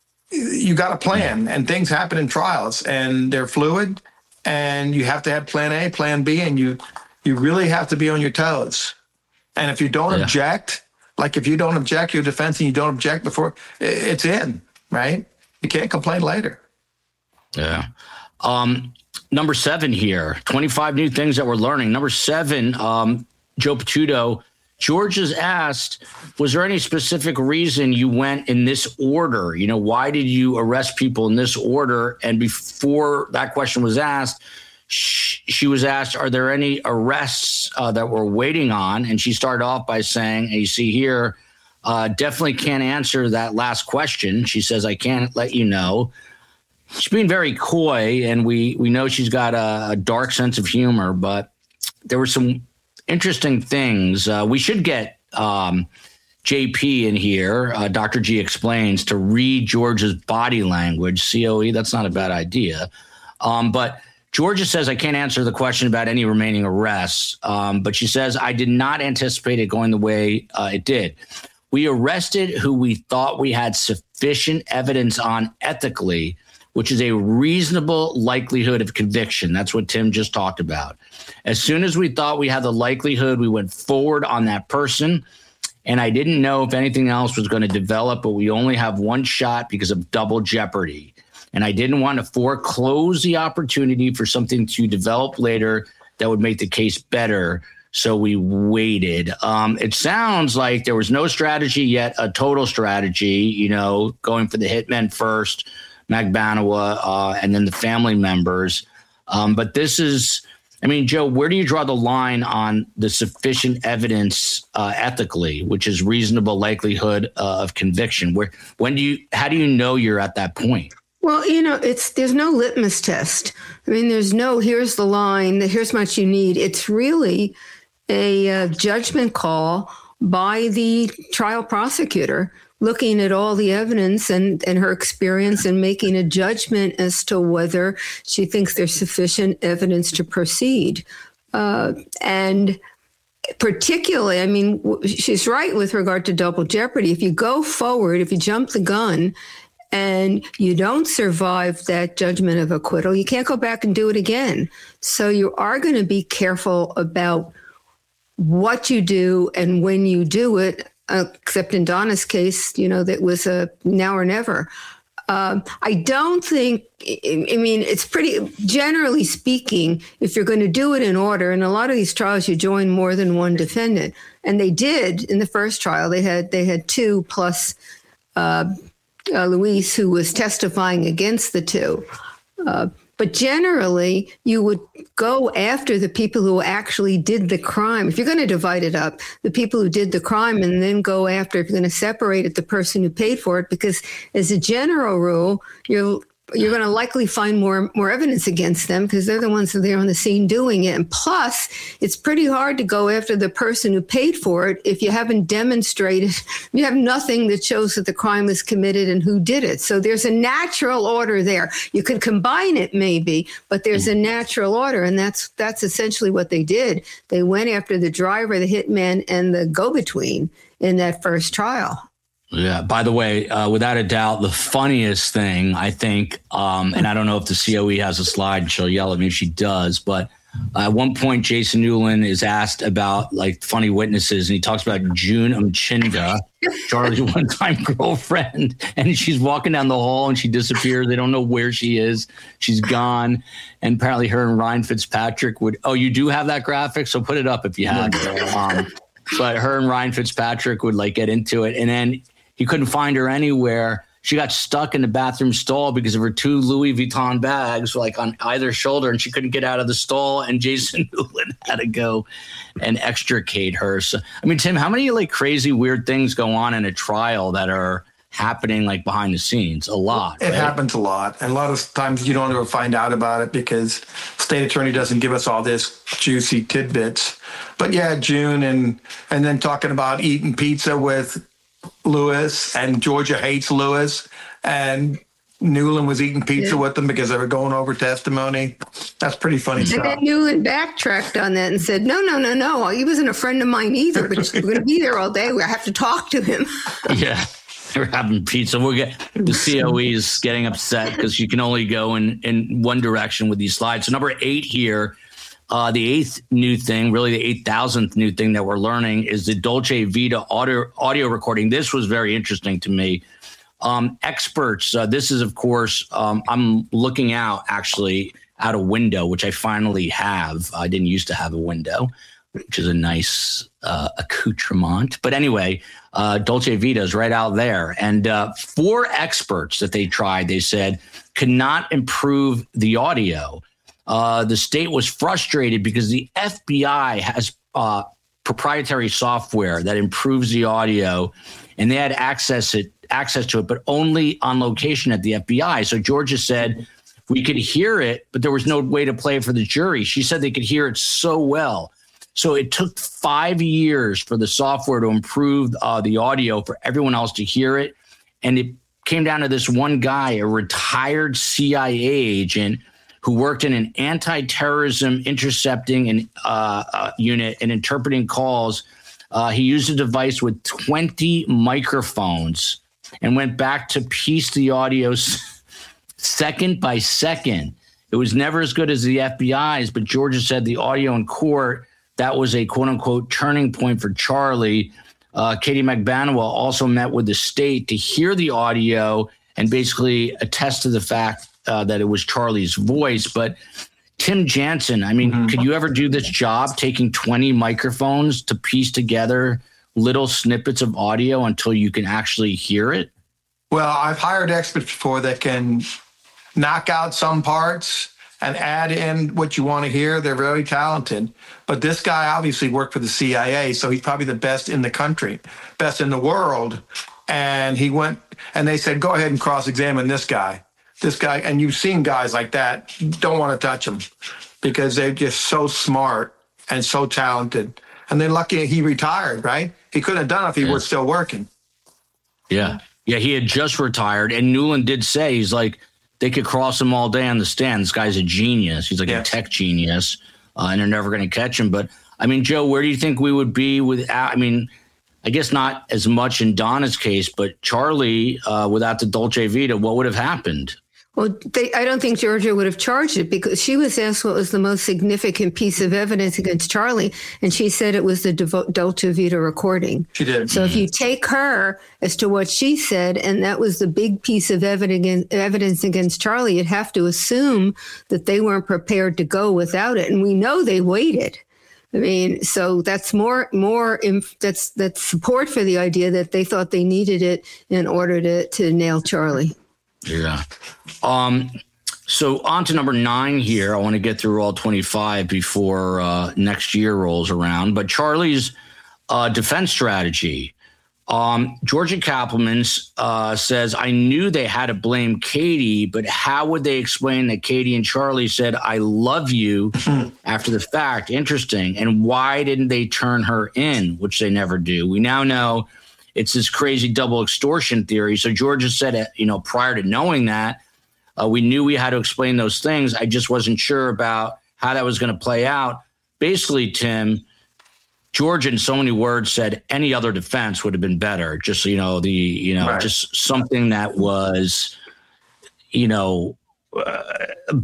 Speaker 4: You got a plan, and things happen in trials, and they're fluid, and you have to have plan A, plan B, and you you really have to be on your toes. And if you don't yeah. object, like if you don't object your defense and you don't object before, it's in, right? You can't complain later.
Speaker 2: Yeah. Um, number seven here, twenty-five new things that we're learning. Number seven, um, Joe Patudo, George has asked, was there any specific reason you went in this order? You know, why did you arrest people in this order? And before that question was asked, she, she was asked, are there any arrests uh, that we're waiting on? And she started off by saying, and you see here, uh, definitely can't answer that last question. She says, I can't let you know. She's being very coy, and we, we know she's got a, a dark sense of humor, but there were some interesting things. Uh, we should get um, J P in here, uh, Doctor G Explains, to read Georgia's body language. C O E, that's not a bad idea. Um, but Georgia says, I can't answer the question about any remaining arrests, um, but she says, I did not anticipate it going the way uh, it did. We arrested who we thought we had sufficient evidence on ethically, which is a reasonable likelihood of conviction. That's what Tim just talked about. As soon as we thought we had the likelihood, we went forward on that person. And I didn't know if anything else was going to develop, but we only have one shot because of double jeopardy. And I didn't want to foreclose the opportunity for something to develop later that would make the case better. So we waited. Um, it sounds like there was no strategy yet, a total strategy, you know, going for the hitmen first, Magbanua, uh, and then the family members. Um, but this is, I mean, Joe, where do you draw the line on the sufficient evidence uh, ethically, which is reasonable likelihood uh, of conviction? Where, when do you, how do you know you're at that point?
Speaker 5: Well, you know, it's there's no litmus test. I mean, there's no here's the line, here's much you need. It's really a uh, judgment call by the trial prosecutor, looking at all the evidence and, and her experience and making a judgment as to whether she thinks there's sufficient evidence to proceed. Uh, and particularly, I mean, she's right with regard to double jeopardy. If you go forward, if you jump the gun, and you don't survive that judgment of acquittal, you can't go back and do it again. So you are going to be careful about what you do and when you do it, uh, except in Donna's case, you know, that was a now or never. Um, I don't think, I mean, it's pretty, generally speaking, if you're going to do it in order, in a lot of these trials, you join more than one defendant. And they did in the first trial. They had, they had two plus uh, Uh, Luis, who was testifying against the two. Uh, but generally, you would go after the people who actually did the crime. If you're going to divide it up, the people who did the crime, and then go after, if you're going to separate it, the person who paid for it, because as a general rule, you're you're going to likely find more more evidence against them because they're the ones that are there on the scene doing it. And plus, it's pretty hard to go after the person who paid for it if you haven't demonstrated, you have nothing that shows that the crime was committed and who did it. So there's a natural order there. You could combine it maybe, but there's a natural order, and that's that's essentially what they did. They went after the driver, the hitman, and the go-between in that first trial.
Speaker 2: Yeah. By the way, uh, without a doubt, the funniest thing, I think, um, and I don't know if the C O E has a slide, she'll yell at me if she does, but uh, at one point, Jason Newland is asked about like funny witnesses, and he talks about June Mchinda, Charlie's one-time girlfriend, and she's walking down the hall and she disappears. They don't know where she is. She's gone. And apparently her and Ryan Fitzpatrick would, oh, you do have that graphic? So put it up if you have it. Um, but her and Ryan Fitzpatrick would like get into it. And then he couldn't find her anywhere. She got stuck in the bathroom stall because of her two Louis Vuitton bags, like on either shoulder, and she couldn't get out of the stall. And Jason Newland had to go and extricate her. So, I mean, Tim, how many like crazy, weird things go on in a trial that are happening like behind the scenes? A lot.
Speaker 4: It
Speaker 2: right?
Speaker 4: happens a lot. And a lot of times you don't ever find out about it because state attorney doesn't give us all this juicy tidbits. But yeah, June and and then talking about eating pizza with Lewis, and Georgia hates Lewis, and Newland was eating pizza yeah. with them because they were going over testimony. That's pretty funny
Speaker 5: and
Speaker 4: stuff.
Speaker 5: And then Newland backtracked on that and said, no, no, no, no. He wasn't a friend of mine either, but he's going to be there all day. I have to talk to him.
Speaker 2: Yeah. We're having pizza. We'll get the C O E is getting upset because you can only go in, in one direction with these slides. So number eight here, uh, the eighth new thing, really the eight thousandth new thing that we're learning is the Dolce Vita audio, audio recording. This was very interesting to me. Um, experts, uh, this is, of course, um, I'm looking out actually out a window, which I finally have. I didn't used to have a window, which is a nice uh, accoutrement. But anyway, uh, Dolce Vita is right out there. And uh, four experts that they tried, they said, could not improve the audio. Uh, the state was frustrated because the F B I has uh, proprietary software that improves the audio, and they had access it access to it, but only on location at the F B I. So Georgia said we could hear it, but there was no way to play it for the jury. She said they could hear it so well. So it took five years for the software to improve uh, the audio for everyone else to hear it. And it came down to this one guy, a retired C I A agent who worked in an anti-terrorism intercepting and, uh, uh, unit and interpreting calls. Uh, he used a device with twenty microphones and went back to piece the audio second by second. It was never as good as the F B I's, but Georgia said the audio in court, that was a quote unquote turning point for Charlie. Uh, Katie Magbanua also met with the state to hear the audio and basically attest to the fact uh, that it was Charlie's voice. But Tim Jansen, I mean, mm-hmm. could you ever do this job, taking twenty microphones to piece together little snippets of audio until you can actually hear it?
Speaker 4: Well, I've hired experts before that can knock out some parts and add in what you want to hear. They're very talented. But this guy obviously worked for the C I A, so he's probably the best in the country, best in the world. And he went, and they said, go ahead and cross-examine this guy. This guy, and you've seen guys like that, don't want to touch them because they're just so smart and so talented. And then lucky he retired, right? He couldn't have done it if he yeah. was still working.
Speaker 2: Yeah. Yeah, he had just retired. And Newland did say, he's like, they could cross him all day on the stand. This guy's a genius. He's like yes. a tech genius, uh, and they're never going to catch him. But, I mean, Joe, where do you think we would be without, I mean, I guess not as much in Donna's case, but Charlie, uh, without the Dolce Vita, what would have happened?
Speaker 5: Well, they, I don't think Georgia would have charged it because she was asked what was the most significant piece of evidence against Charlie, and she said it was the Devo- Dolce Vita recording.
Speaker 4: She did.
Speaker 5: So if you take her as to what she said, and that was the big piece of evidence evidence against Charlie, you'd have to assume that they weren't prepared to go without it, and we know they waited. I mean, so that's more, more. Inf- that's that's support for the idea that they thought they needed it in order to to nail Charlie.
Speaker 2: Yeah. Um, so on to number nine here. I want to get through all twenty-five before uh, next year rolls around. But Charlie's uh, defense strategy. Um, Georgia Kappelman uh, says, I knew they had to blame Katie, but how would they explain that Katie and Charlie said, I love you after the fact? Interesting. And why didn't they turn her in, which they never do? We now know it's this crazy double extortion theory. So Georgia said, you know, prior to knowing that, uh, we knew we had to explain those things. I just wasn't sure about how that was going to play out. Basically, Tim, Georgia, in so many words, said any other defense would have been better. Just, you know, the, you know, right. just something that was, you know, uh,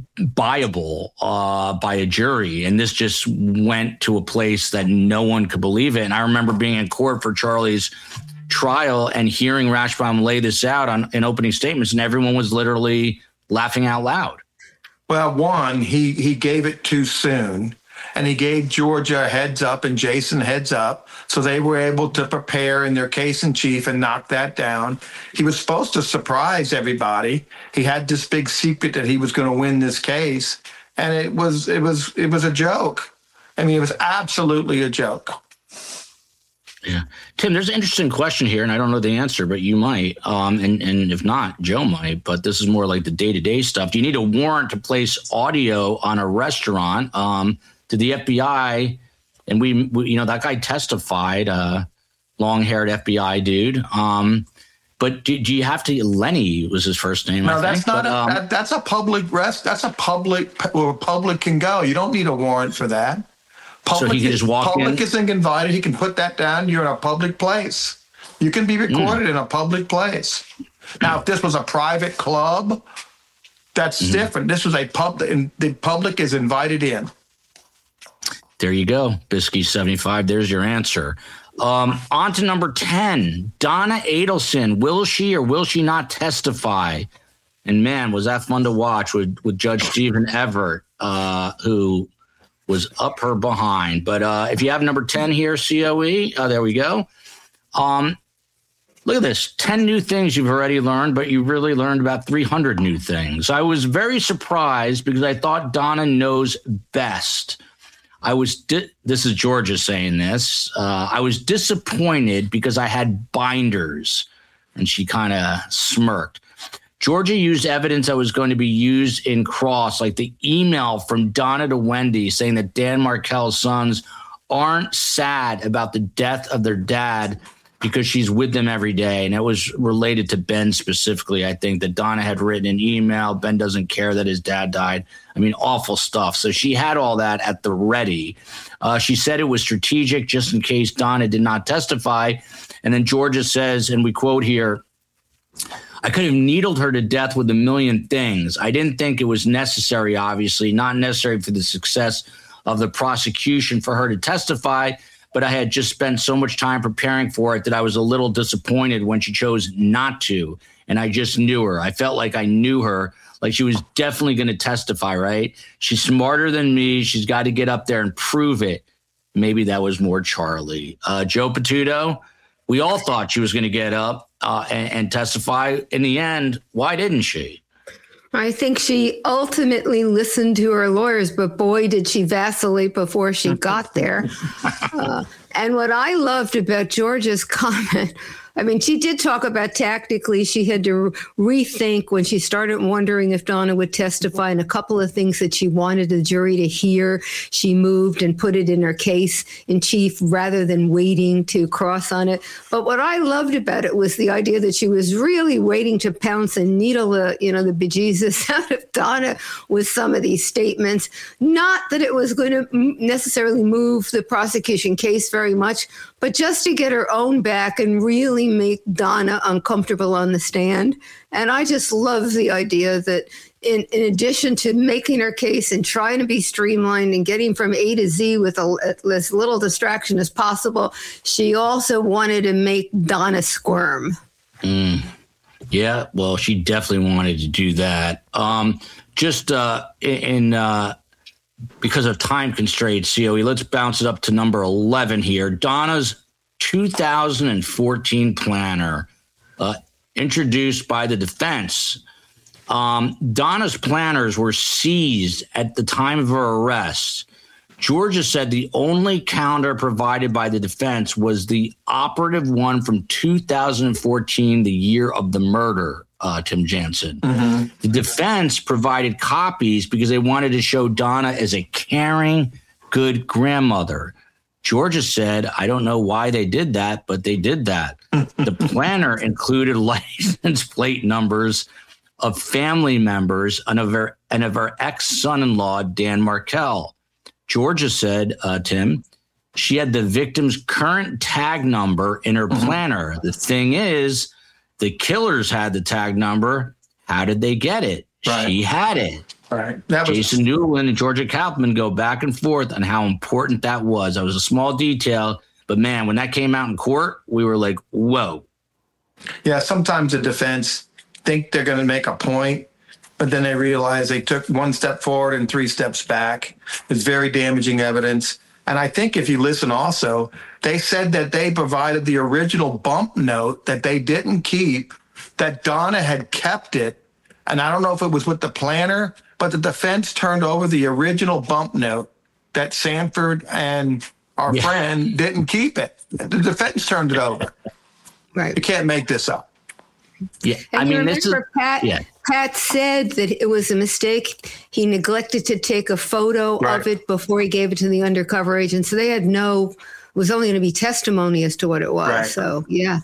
Speaker 2: buyable uh, by a jury. And this just went to a place that no one could believe it. And I remember being in court for Charlie's trial and hearing Rashbaum lay this out on in opening statements, and everyone was literally laughing out loud.
Speaker 4: Well, one, he he gave it too soon, and he gave Georgia a heads up and Jason heads up, so they were able to prepare in their case in chief and knock that down. He was supposed to surprise everybody. He had this big secret that he was going to win this case, and it was it was it was a joke. I mean, it was absolutely a joke.
Speaker 2: Yeah. Tim, there's an interesting question here, and I don't know the answer, but you might. Um, and, and if not, Joe might. But this is more like the day-to-day stuff. Do you need a warrant to place audio on a restaurant? Um, to the F B I, and we, we you know, that guy testified, uh, long-haired F B I dude. Um, but do, do you have to, Lenny was his first name,
Speaker 4: No,
Speaker 2: I
Speaker 4: that's
Speaker 2: think.
Speaker 4: not,
Speaker 2: but,
Speaker 4: a,
Speaker 2: um,
Speaker 4: that, that's a public rest. That's a public, where public can go. You don't need a warrant for that. Public,
Speaker 2: so he can just walk
Speaker 4: public
Speaker 2: in?
Speaker 4: isn't invited. He can put that down. You're in a public place. You can be recorded mm. in a public place. Now, if this was a private club, that's mm. different. This was a public, and the public is invited in.
Speaker 2: There you go, Bisky seventy-five. There's your answer. Um, on to number ten, Donna Adelson. Will she or will she not testify? And man, was that fun to watch with, with Judge Stephen Everett, uh, who was up her behind. But uh, if you have number ten here, C O E, uh, there we go. Um, look at this, ten new things you've already learned, but you really learned about three hundred new things. I was very surprised because I thought Donna knows best. I was, di- this is Georgia saying this, uh, I was disappointed because I had binders, and she kind of smirked. Georgia used evidence that was going to be used in Cross, like the email from Donna to Wendy saying that Dan Markel's sons aren't sad about the death of their dad because she's with them every day. And it was related to Ben specifically. I think that Donna had written an email. Ben doesn't care that his dad died. I mean, awful stuff. So she had all that at the ready. Uh, she said it was strategic just in case Donna did not testify. And then Georgia says, and we quote here, I could have needled her to death with a million things. I didn't think it was necessary, obviously, not necessary for the success of the prosecution for her to testify, but I had just spent so much time preparing for it that I was a little disappointed when she chose not to. And I just knew her. I felt like I knew her, like she was definitely going to testify, right? She's smarter than me. She's got to get up there and prove it. Maybe that was more Charlie. Uh, Joe Patuto, we all thought she was going to get up uh, and, and testify. In the end, why didn't she?
Speaker 5: I think she ultimately listened to her lawyers, but boy, did she vacillate before she got there. Uh, and what I loved about Georgia's comment, I mean, she did talk about tactically. She had to rethink when she started wondering if Donna would testify, and a couple of things that she wanted the jury to hear. She moved and put it in her case in chief rather than waiting to cross on it. But what I loved about it was the idea that she was really waiting to pounce and needle the, you know, the bejesus out of Donna with some of these statements. Not that it was going to necessarily move the prosecution case very much, but just to get her own back and really make Donna uncomfortable on the stand. And I just love the idea that in, in addition to making her case and trying to be streamlined and getting from A to Z with a, as little distraction as possible, she also wanted to make Donna squirm.
Speaker 2: Mm. Yeah, well, she definitely wanted to do that. Um, just uh, in... Uh, because of time constraints, C O E, let's bounce it up to number eleven here. Donna's two thousand fourteen planner, uh, introduced by the defense. Um, Donna's planners were seized at the time of her arrest. Georgia said the only counter provided by the defense was the operative one from two thousand fourteen, the year of the murder. Uh, Tim Jansen. Mm-hmm. The defense provided copies because they wanted to show Donna as a caring, good grandmother. Georgia said, I don't know why they did that, but they did that. The planner included license plate numbers of family members and of her, and of her ex-son-in-law, Dan Markel. Georgia said, uh, Tim, she had the victim's current tag number in her mm-hmm. planner. The thing is, the killers had the tag number. How did they get it? Right. She had it.
Speaker 4: Right. That was-
Speaker 2: Jason Newland and Georgia Kaufman go back and forth on how important that was. That was a small detail, but man, when that came out in court, we were like, whoa.
Speaker 4: Yeah, sometimes the defense think they're going to make a point, but then they realize they took one step forward and three steps back. It's very damaging evidence. And I think if you listen also, they said that they provided the original bump note that they didn't keep, that Donna had kept it. And I don't know if it was with the planner, but the defense turned over the original bump note that Sanford and our yeah. friend didn't keep it. The defense turned it over.
Speaker 5: Right.
Speaker 4: You can't make this up.
Speaker 2: Yeah,
Speaker 5: and
Speaker 2: I
Speaker 5: you
Speaker 2: mean,
Speaker 5: remember
Speaker 2: this is
Speaker 5: Pat.
Speaker 2: Yeah.
Speaker 5: Pat said that it was a mistake. He neglected to take a photo right. of it before he gave it to the undercover agent. So they had no. It was only going to be testimony as to what it was. Right. So yeah.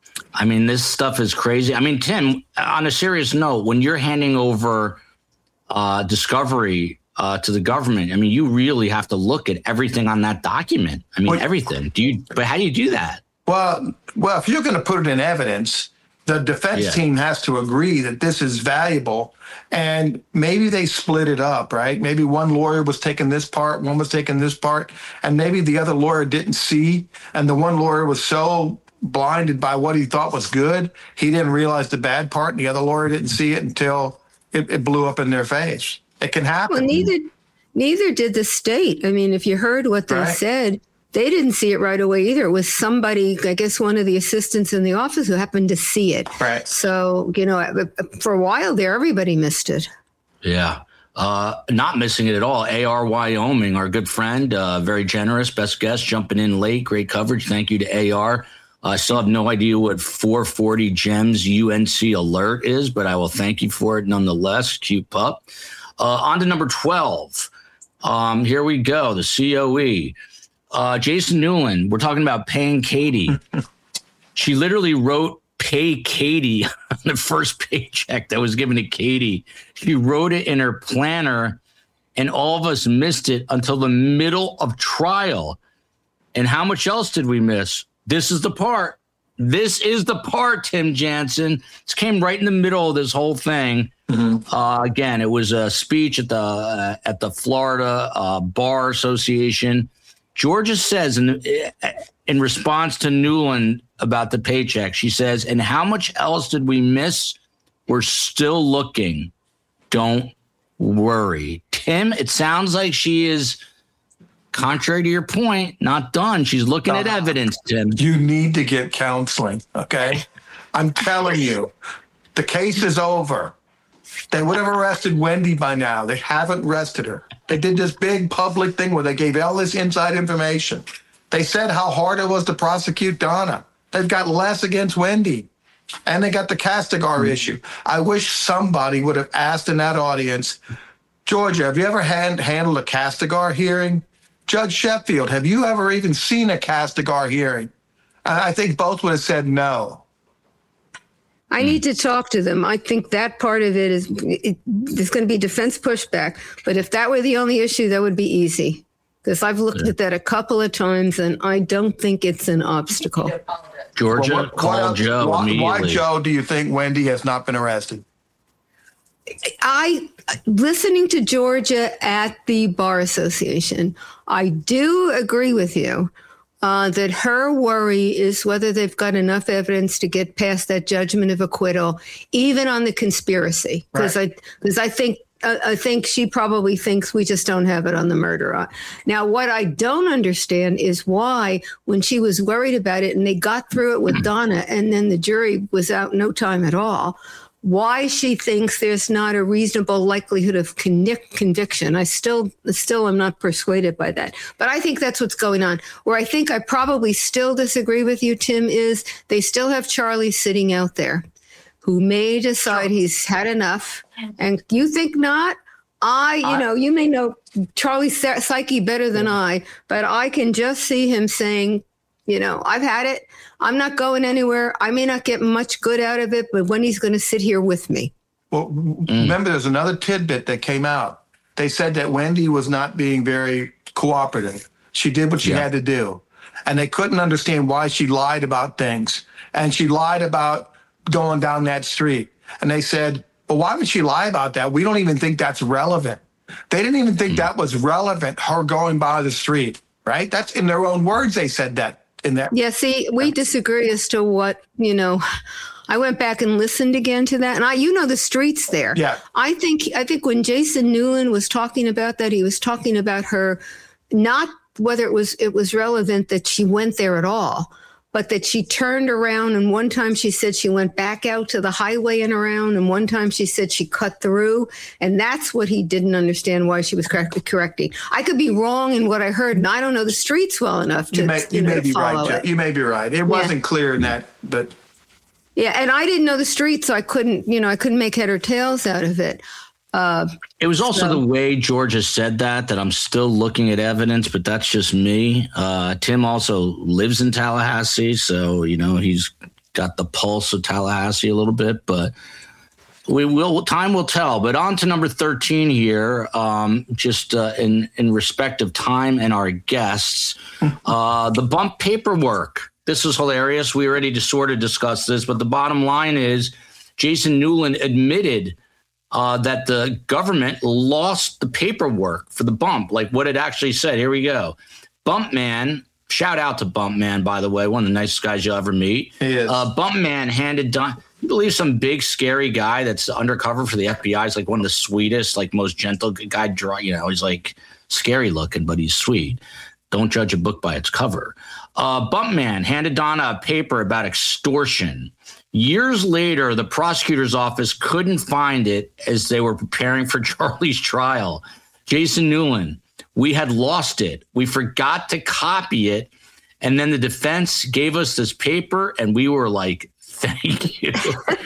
Speaker 2: I mean, this stuff is crazy. I mean, Tim, on a serious note, when you're handing over uh, discovery uh, to the government, I mean, you really have to look at everything on that document. I mean, well, everything. Do you? But how do you do that?
Speaker 4: Well, well, if you're going to put it in evidence, the defense yeah. team has to agree that this is valuable, and maybe they split it up, right? Maybe one lawyer was taking this part, one was taking this part, and maybe the other lawyer didn't see, and the one lawyer was so blinded by what he thought was good, he didn't realize the bad part, and the other lawyer didn't see it until it, it blew up in their face. It can happen.
Speaker 5: Well, neither, neither did the state. I mean, if you heard what they right. said, they didn't see it right away either. It was somebody, I guess one of the assistants in the office who happened to see it.
Speaker 4: Right.
Speaker 5: So, you know, for a while there, everybody missed it.
Speaker 2: Yeah. Uh, not missing it at all. A R Wyoming, our good friend, uh, very generous, best guest, jumping in late. Great coverage. Thank you to A R. I still have no idea what four forty Gems U N C alert is, but I will thank you for it nonetheless. Cute pup. Uh, on to number twelve. Um, here we go. The C O E. Uh, Jason Newland, we're talking about paying Katie. She literally wrote pay Katie on the first paycheck that was given to Katie. She wrote it in her planner, and all of us missed it until the middle of trial. And how much else did we miss? This is the part. This is the part, Tim Jansen. This came right in the middle of this whole thing. Mm-hmm. Uh, again, it was a speech at the uh, at the Florida uh, Bar Association. Georgia says in, in response to Newland about the paycheck, she says, and how much else did we miss? We're still looking. Don't worry. Tim, it sounds like she is contrary to your point, not done. She's looking uh, at evidence, Tim.
Speaker 4: You need to get counseling, okay? I'm telling you, the case is over. They would have arrested Wendy by now. They haven't arrested her. They did this big public thing where they gave all this inside information. They said how hard it was to prosecute Donna. They've got less against Wendy. And they got the Castigar issue. I wish somebody would have asked in that audience, Georgia, have you ever hand, handled a Castigar hearing? Judge Sheffield, have you ever even seen a Castigar hearing? And I think both would have said no.
Speaker 5: I need to talk to them. I think that part of it is, it, there's going to be defense pushback. But if that were the only issue, that would be easy. Because I've looked yeah. at that a couple of times, and I don't think it's an obstacle.
Speaker 2: Georgia, well, what, call what Joe
Speaker 4: why,
Speaker 2: immediately.
Speaker 4: Why, Joe, do you think Wendy has not been arrested?
Speaker 5: I, listening to Georgia at the Bar Association, I do agree with you. Uh, that her worry is whether they've got enough evidence to get past that judgment of acquittal, even on the conspiracy. Because right. I, because I think, uh, I think she probably thinks we just don't have it on the murder. Now, what I don't understand is why, when she was worried about it and they got through it with Donna, and then the jury was out no time at all, why she thinks there's not a reasonable likelihood of convic- conviction. I still, still am not persuaded by that. But I think that's what's going on. Where I think I probably still disagree with you, Tim, is they still have Charlie sitting out there who may decide he's had enough. And you think not? I, you know, you may know Charlie's psyche better than I, but I can just see him saying, you know, I've had it. I'm not going anywhere. I may not get much good out of it, but when he's going to sit here with me.
Speaker 4: Well, mm. remember, there's another tidbit that came out. They said that Wendy was not being very cooperative. She did what she yeah. had to do. And they couldn't understand why she lied about things. And she lied about going down that street. And they said, well, why would she lie about that? We don't even think that's relevant. They didn't even think mm. that was relevant, her going by the street, right? That's in their own words, they said that. In that.
Speaker 5: Yeah, see, we disagree as to what, you know, I went back and listened again to that. And I, you know, the streets there.
Speaker 4: Yeah.
Speaker 5: I think, I think when Jason Newland was talking about that, he was talking about her, not whether it was, it was relevant that she went there at all, but that she turned around. And one time she said she went back out to the highway and around. And one time she said she cut through. And that's what he didn't understand, why she was correct, correcting. I could be wrong in what I heard, and I don't know the streets well enough to,
Speaker 4: you may, you
Speaker 5: you know,
Speaker 4: may be
Speaker 5: follow
Speaker 4: right.
Speaker 5: it.
Speaker 4: You may be right. It wasn't yeah. clear in that, but.
Speaker 5: Yeah. And I didn't know the streets, so I couldn't, you know, I couldn't make head or tails out of it. Uh,
Speaker 2: it was also
Speaker 5: so.
Speaker 2: the way Georgia said that, that I'm still looking at evidence, but that's just me. Uh, Tim also lives in Tallahassee, so, you know, he's got the pulse of Tallahassee a little bit, but we will, time will tell. But on to number thirteen here, um, just uh, in, in respect of time and our guests, uh, the bump paperwork. This is hilarious. We already just sort of discussed this, but the bottom line is Jason Newland admitted Uh, that the government lost the paperwork for the bump, like what it actually said. Here we go. Bump Man, shout out to Bump Man, by the way, one of the nicest guys you'll ever meet.
Speaker 4: He is.
Speaker 2: Uh, Bump Man handed Don, you believe some big scary guy that's undercover for the F B I is like one of the sweetest, like most gentle guy, you know, he's like scary looking, but he's sweet. Don't judge a book by its cover. Uh, Bump Man handed Donna a paper about extortion. Years later, the prosecutor's office couldn't find it as they were preparing for Charlie's trial. Jason Newland, we had lost it. We forgot to copy it. And then the defense gave us this paper, and we were like, thank you.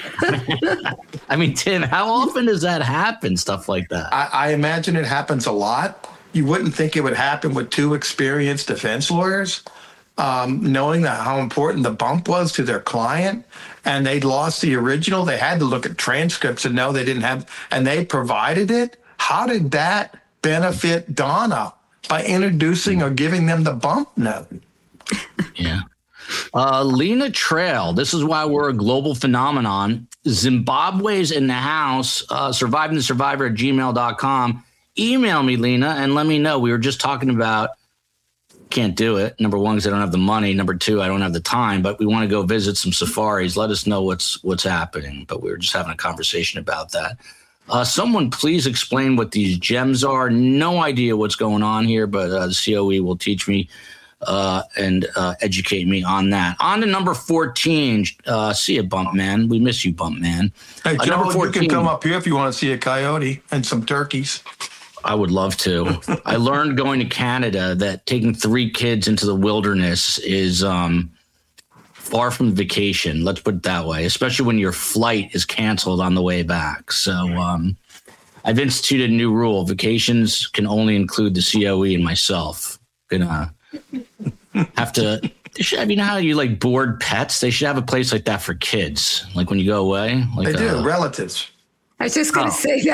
Speaker 2: I mean, Tim, how often does that happen, stuff like that?
Speaker 4: I, I imagine it happens a lot. You wouldn't think it would happen with two experienced defense lawyers, um, knowing that how important the bump was to their client. And they'd lost the original. They had to look at transcripts and know they didn't have, and they provided it. How did that benefit Donna by introducing or giving them the bump note?
Speaker 2: Yeah. Uh, Lena Trail, this is why we're a global phenomenon. Zimbabwe's in the house, uh, surviving the survivor at gmail dot com. Email me, Lena, and let me know. We were just talking about, can't do it. Number one, because I don't have the money. Number two, I don't have the time, but we want to go visit some safaris. Let us know what's what's happening. But we were just having a conversation about that. Uh, someone please explain what these gems are. No idea what's going on here, but uh, the C O E will teach me uh, and uh, educate me on that. On to number fourteen. Uh, see you, Bump Man. We miss you, Bump Man.
Speaker 4: Hey,
Speaker 2: uh,
Speaker 4: Joe,
Speaker 2: number fourteen,
Speaker 4: you can come up here if you want to see a coyote and some turkeys.
Speaker 2: I would love to. I learned going to Canada that taking three kids into the wilderness is um, far from vacation. Let's put it that way, especially when your flight is canceled on the way back. So um, I've instituted a new rule. Vacations can only include the C O E and myself. Gonna have to. They should have, you know how you like board pets? They should have a place like that for kids. Like when you go away. Like
Speaker 4: they do,
Speaker 2: a,
Speaker 4: relatives.
Speaker 5: I was just going to
Speaker 2: Oh.
Speaker 5: say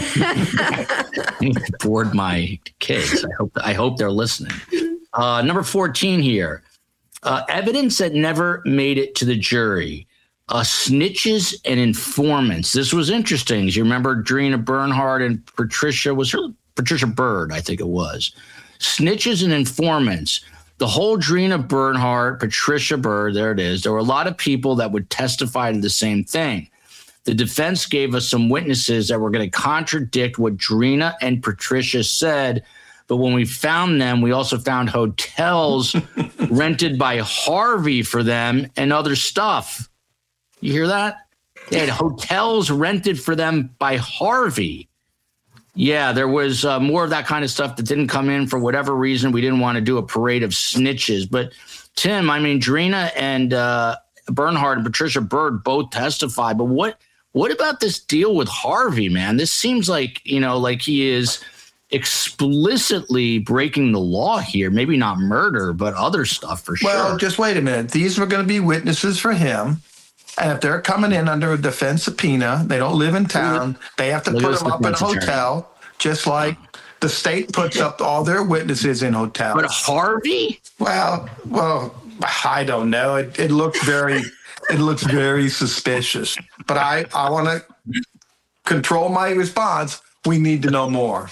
Speaker 5: that.
Speaker 2: I need to board my kids. I hope I hope they're listening. Uh, number fourteen here. Uh, evidence that never made it to the jury. Uh, snitches and informants. This was interesting. You remember Drina Bernhard and Patricia, was her Patricia Bird, I think it was. Snitches and informants. The whole Drina Bernhard, Patricia Bird, there it is. There were a lot of people that would testify to the same thing. The defense gave us some witnesses that were going to contradict what Drina and Patricia said. But when we found them, we also found hotels rented by Harvey for them and other stuff. You hear that? They had hotels rented for them by Harvey. Yeah, there was uh, more of that kind of stuff that didn't come in for whatever reason. We didn't want to do a parade of snitches. But, Tim, I mean, Drina and uh, Bernhard and Patricia Bird both testified. But what what about this deal with Harvey, man? This seems like, you know, like he is explicitly breaking the law here. Maybe not murder, but other stuff for sure.
Speaker 4: Well, just wait a minute. These were going to be witnesses for him. And if they're coming in under a defense subpoena, they don't live in town, they have to
Speaker 2: Look at
Speaker 4: put
Speaker 2: this
Speaker 4: them up in a
Speaker 2: defense attorney.
Speaker 4: hotel, just like the state puts up all their witnesses in hotels.
Speaker 2: But Harvey?
Speaker 4: Well, well, I don't know. It, it looks very, it looks very suspicious. But I, I want to control my response. We need to know more.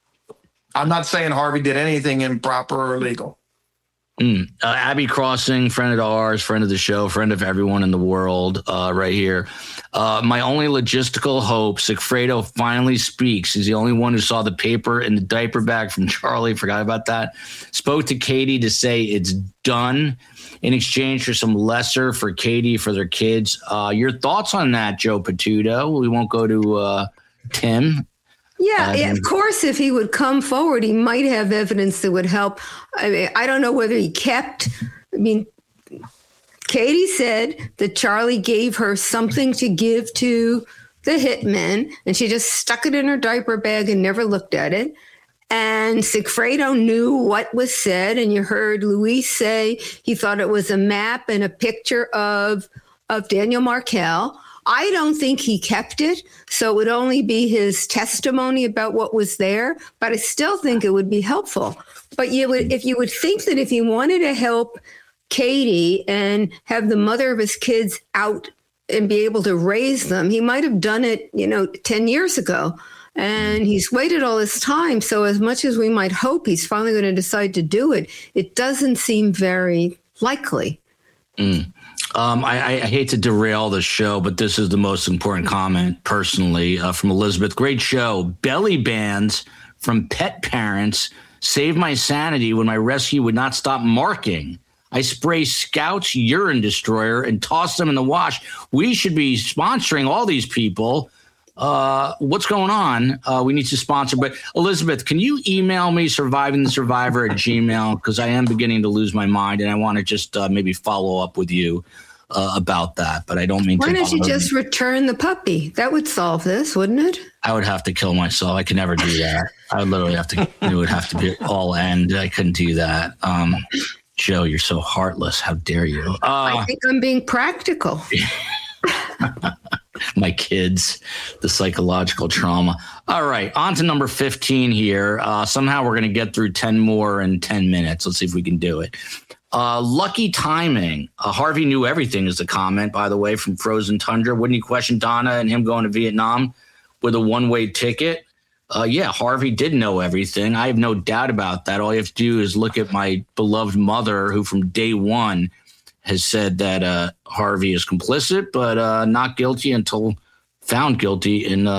Speaker 4: I'm not saying Harvey did anything improper or illegal.
Speaker 2: Mm. Uh, Abby Crossing, friend of ours, friend of the show, friend of everyone in the world, uh, right here. Uh, my only logistical hope, Sigfredo finally speaks. He's the only one who saw the paper in the diaper bag from Charlie. Forgot about that. Spoke to Katie to say it's done in exchange for some lesser for Katie for their kids. Uh, your thoughts on that, Joe Patuto? We won't go to uh, Tim.
Speaker 5: Yeah,
Speaker 2: Uh,
Speaker 5: yeah, of course, if he would come forward, he might have evidence that would help. I mean, I don't know whether he kept, I mean, Katie said that Charlie gave her something to give to the hitman, and she just stuck it in her diaper bag and never looked at it. And Sigfredo knew what was said, and you heard Luis say he thought it was a map and a picture of of Daniel Markel. I don't think he kept it, so it would only be his testimony about what was there, but I still think it would be helpful. But you would, if you would think that if he wanted to help Katie and have the mother of his kids out and be able to raise them, he might have done it, you know, ten years ago. And he's waited all this time. So as much as we might hope he's finally going to decide to do it, it doesn't seem very likely.
Speaker 2: Mm. Um, I, I hate to derail the show, but this is the most important comment personally uh, from Elizabeth. Great show. Belly bands from pet parents saved my sanity when my rescue would not stop marking. I spray Scout's urine destroyer and toss them in the wash. We should be sponsoring all these people. Uh, what's going on? Uh, we need to sponsor. But Elizabeth, can you email me surviving the survivor at Gmail? Because I am beginning to lose my mind and I want to just uh, maybe follow up with you uh, about that. But I don't mean
Speaker 5: Why
Speaker 2: to.
Speaker 5: don't you
Speaker 2: bother
Speaker 5: just
Speaker 2: me.
Speaker 5: return the puppy? That would solve this, wouldn't it?
Speaker 2: I would have to kill myself. I could never do that. I would literally have to. It would have to be all end. I couldn't do that. Um, Joe, you're so heartless. How dare you? Uh,
Speaker 5: I think I'm being practical.
Speaker 2: my kids, the psychological trauma. All right, on to number fifteen here. Uh, somehow we're going to get through ten more in ten minutes. Let's see if we can do it. Uh, lucky timing. Uh, Harvey knew everything is the comment, by the way, from Frozen Tundra. Wouldn't you question Donna and him going to Vietnam with a one-way ticket? Uh, yeah, Harvey did know everything. I have no doubt about that. All you have to do is look at my beloved mother, who from day one has said that uh, Harvey is complicit, but uh, not guilty until found guilty in uh,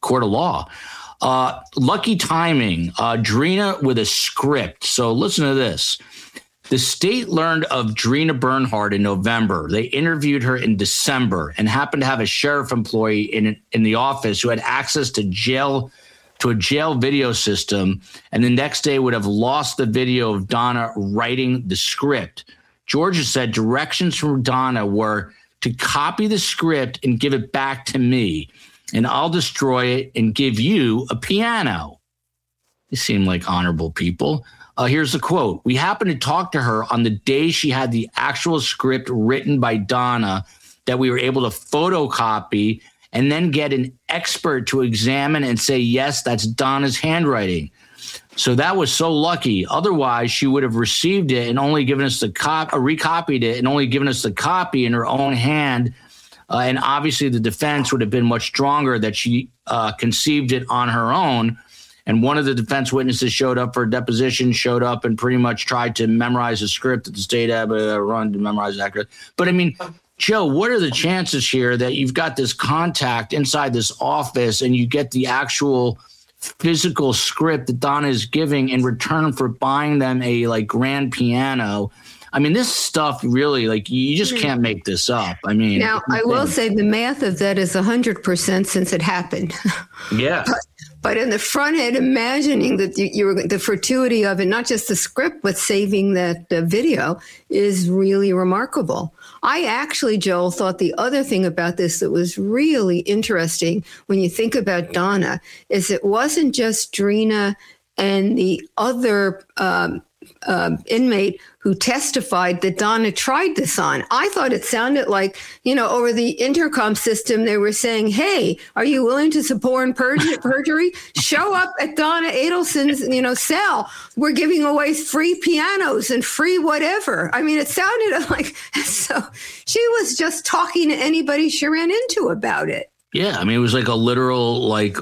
Speaker 2: court of law. Uh, lucky timing, uh, Drina with a script. So listen to this. The state learned of Drina Bernhardt in November. They interviewed her in December and happened to have a sheriff employee in in the office who had access to jail to a jail video system, and the next day would have lost the video of Donna writing the script. Georgia said directions from Donna were to copy the script and give it back to me, and I'll destroy it and give you a piano. They seem like honorable people. Uh, here's the quote. We happened to talk to her on the day she had the actual script written by Donna that we were able to photocopy and then get an expert to examine and say, yes, that's Donna's handwriting. So that was so lucky. Otherwise, she would have received it and only given us the cop, or recopied it and only given us the copy in her own hand. Uh, and obviously the defense would have been much stronger that she uh, conceived it on her own. And one of the defense witnesses showed up for a deposition, showed up and pretty much tried to memorize a script that the state had uh, run to memorize accurate. But I mean, Joe, what are the chances here that you've got this contact inside this office and you get the actual physical script that Donna is giving in return for buying them a like grand piano? I mean, this stuff really, like, you just can't make this up. I mean,
Speaker 5: now I will say the math of that is one hundred percent since it happened.
Speaker 2: Yeah.
Speaker 5: but, but in the front end, imagining that you, you were the fortuity of it, not just the script, but saving that uh, video is really remarkable. I actually, Joel, thought the other thing about this that was really interesting when you think about Donna is it wasn't just Drina and the other um, uh, inmate who testified that Donna tried this on. I thought it sounded like, you know, over the intercom system, they were saying, hey, are you willing to support perj- perjury? Show up at Donna Adelson's, you know, cell. We're giving away free pianos and free whatever. I mean, it sounded like, so she was just talking to anybody she ran into about it.
Speaker 2: Yeah. I mean, it was like a literal like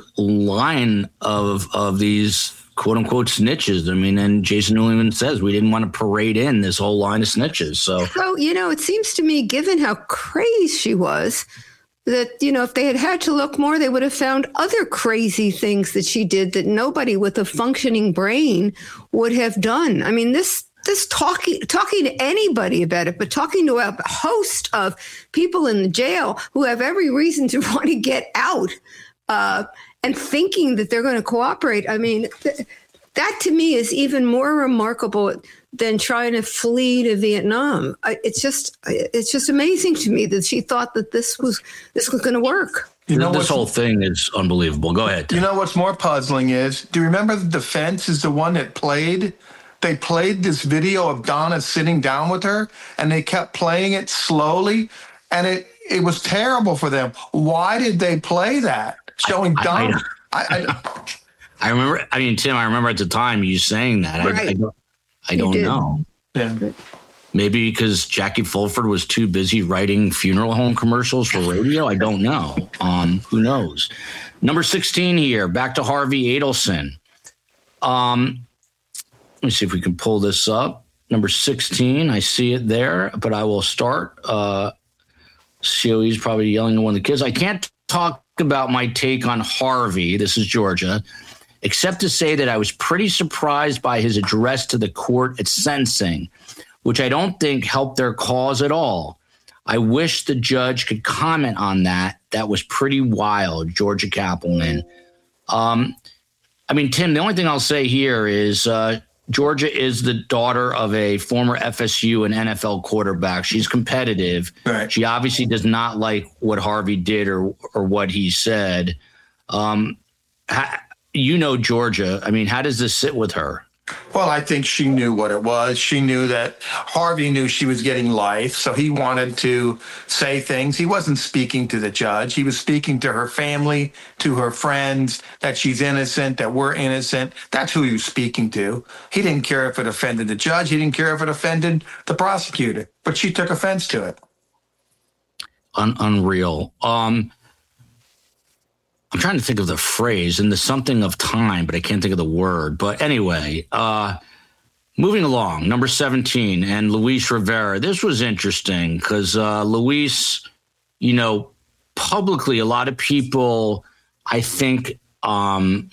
Speaker 2: line of, of these quote unquote snitches. I mean, and Jason Newman says we didn't want to parade in this whole line of snitches. So,
Speaker 5: so, you know, it seems to me, given how crazy she was, that, you know, if they had had to look more, they would have found other crazy things that she did that nobody with a functioning brain would have done. I mean, this this talking talking to anybody about it, but talking to a host of people in the jail who have every reason to want to get out. Uh, and thinking that they're going to cooperate. I mean, th- that to me is even more remarkable than trying to flee to Vietnam. I, it's just, it's just amazing to me that she thought that this was this was going to work.
Speaker 2: You know, this whole thing is unbelievable. Go ahead.
Speaker 4: You know what's more puzzling is, do you remember the defense is the one that played? They played this video of Donna sitting down with her, and they kept playing it slowly, and it it was terrible for them. Why did they play that? Showing Donna. I, I, I,
Speaker 2: I remember, I mean, Tim, I remember at the time you saying that.
Speaker 5: Right.
Speaker 2: I, I don't, I don't know.
Speaker 4: Yeah.
Speaker 2: Maybe because Jackie Fulford was too busy writing funeral home commercials for radio. I don't know. Um, who knows? Number sixteen here, back to Harvey Adelson. Um, let me see if we can pull this up. Number sixteen, I see it there, but I will start. Uh, C O E's probably yelling at one of the kids. I can't talk about my take on Harvey, this is Georgia, except to say that I was pretty surprised by his address to the court at sentencing, which I don't think helped their cause at all. I wish the judge could comment on that. That was pretty wild, Georgia Kappelman. Um, I mean, Tim, the only thing I'll say here is uh, Georgia is the daughter of a former F S U and N F L quarterback. She's competitive.
Speaker 4: Right.
Speaker 2: She obviously does not like what Harvey did or or what he said. Um, ha, you know, Georgia. I mean, how does this sit with her?
Speaker 4: Well, I think she knew what it was. She knew that Harvey knew she was getting life, so he wanted to say things. He wasn't speaking to the judge. He was speaking to her family, to her friends, that she's innocent, that we're innocent. That's who he was speaking to. He didn't care if it offended the judge. He didn't care if it offended the prosecutor, but she took offense to it.
Speaker 2: Un- unreal. Um, I'm trying to think of the phrase and the something of time, but I can't think of the word. But anyway, uh, moving along, number seventeen and Luis Rivera. This was interesting because uh, Luis, you know, publicly, a lot of people, I think um,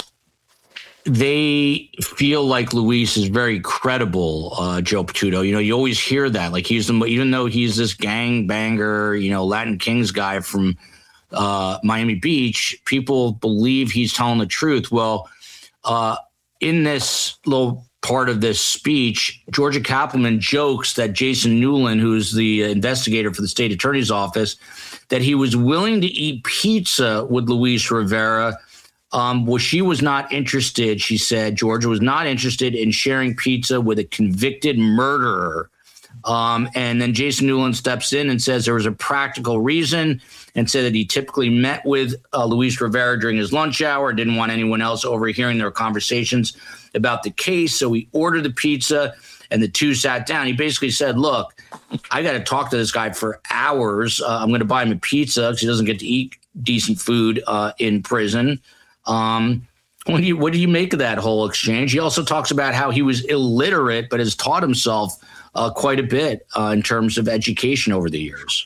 Speaker 2: they feel like Luis is very credible, uh, Joe Patuto. You know, you always hear that. Like, he's the, even though he's this gang banger, you know, Latin Kings guy from uh, Miami Beach, people believe he's telling the truth. Well, uh, in this little part of this speech, Georgia Cappleman jokes that Jason Newland, who's the investigator for the state attorney's office, that he was willing to eat pizza with Luis Rivera. Um, well, she was not interested, she said. Georgia was not interested in sharing pizza with a convicted murderer. Um, and then Jason Newland steps in and says there was a practical reason, and said that he typically met with uh, Luis Rivera during his lunch hour, didn't want anyone else overhearing their conversations about the case. So he ordered the pizza and the two sat down. He basically said, look, I got to talk to this guy for hours. Uh, I'm going to buy him a pizza because he doesn't get to eat decent food uh, in prison. Um, what do you, what do you make of that whole exchange? He also talks about how he was illiterate, but has taught himself uh, quite a bit uh, in terms of education over the years.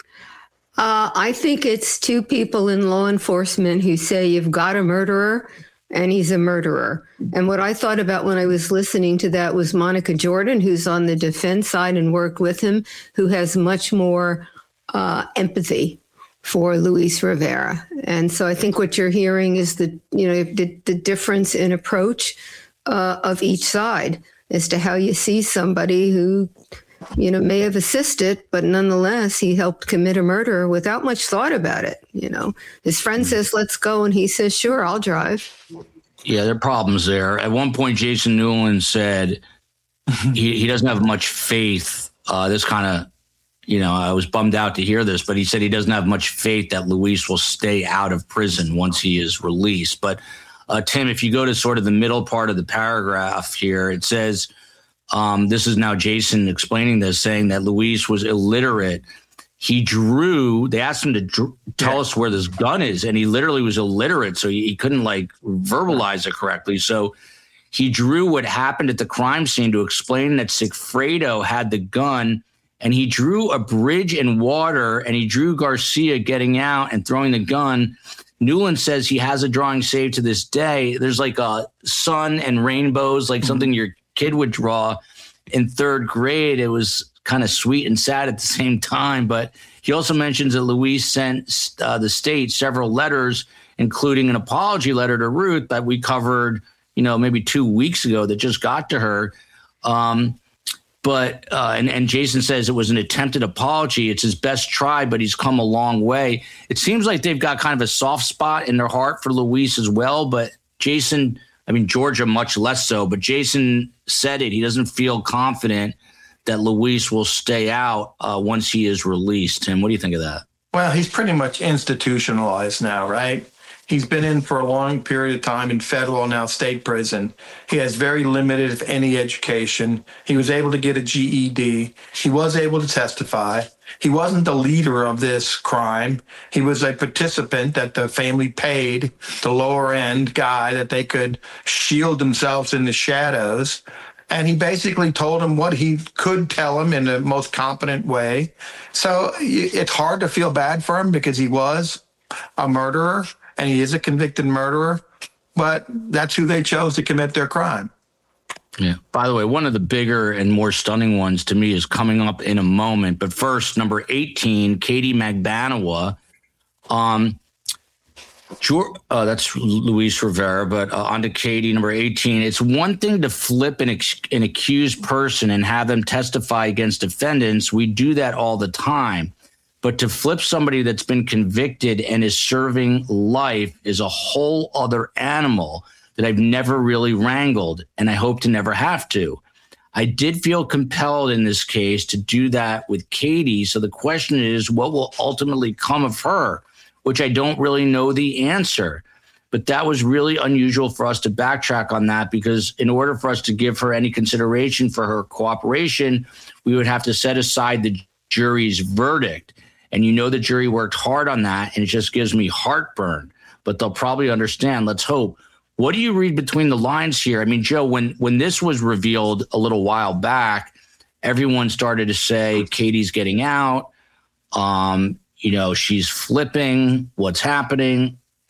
Speaker 5: Uh, I think it's two people in law enforcement who say you've got a murderer and he's a murderer. And what I thought about when I was listening to that was Monica Jordan, who's on the defense side and worked with him, who has much more uh, empathy for Luis Rivera. And so I think what you're hearing is the, you know, the, the difference in approach uh, of each side as to how you see somebody who, you know, may have assisted, but nonetheless, he helped commit a murder without much thought about it. You know, his friend says, let's go. And he says, sure, I'll drive.
Speaker 2: Yeah, there are problems there. At one point, Jason Newland said he, he doesn't have much faith. Uh, this kind of, you know, I was bummed out to hear this, but he said he doesn't have much faith that Luis will stay out of prison once he is released. But uh, Tim, if you go to sort of the middle part of the paragraph here, it says, Um, this is now Jason explaining this, saying that Luis was illiterate. He drew, they asked him to dr- tell yeah. us where this gun is, and he literally was illiterate, so he, he couldn't like verbalize it correctly. So he drew what happened at the crime scene to explain that Sigfredo had the gun, and he drew a bridge in water, and he drew Garcia getting out and throwing the gun. Newland says he has a drawing saved to this day. There's like a sun and rainbows, like mm-hmm. something your kid would draw in third grade. It was kind of sweet and sad at the same time. But he also mentions that Luis sent uh, the state several letters, including an apology letter to Ruth that we covered, you know, maybe two weeks ago that just got to her. Um, but uh, and, and Jason says it was an attempted apology. It's his best try, but he's come a long way. It seems like they've got kind of a soft spot in their heart for Luis as well. But Jason, I mean, Georgia much less so, but Jason said it. He doesn't feel confident that Luis will stay out uh, once he is released. Tim, what do you think of that?
Speaker 4: Well, he's pretty much institutionalized now, right? He's been in for a long period of time in federal, now state prison. He has very limited, if any, education. He was able to get a G E D. He was able to testify. He wasn't the leader of this crime. He was a participant that the family paid, the lower end guy, that they could shield themselves in the shadows. And he basically told him what he could tell him in the most competent way. So it's hard to feel bad for him because he was a murderer and he is a convicted murderer, but that's who they chose to commit their crime.
Speaker 2: Yeah. By the way, one of the bigger and more stunning ones to me is coming up in a moment. But first, number eighteen, Katie Magbanua. Um, uh, that's Luis Rivera, but uh, on to Katie, number eighteen. It's one thing to flip an, ex- an accused person and have them testify against defendants. We do that all the time. But to flip somebody that's been convicted and is serving life is a whole other animal that I've never really wrangled, and I hope to never have to. I did feel compelled in this case to do that with Katie. So the question is, what will ultimately come of her, which I don't really know the answer. But that was really unusual for us to backtrack on that, because in order for us to give her any consideration for her cooperation, we would have to set aside the jury's verdict. And you know the jury worked hard on that, and it just gives me heartburn. But they'll probably understand. Let's hope. What do you read between the lines here? I mean, Joe, when when this was revealed a little while back, everyone started to say Katie's getting out. Um, you know, she's flipping. What's happening?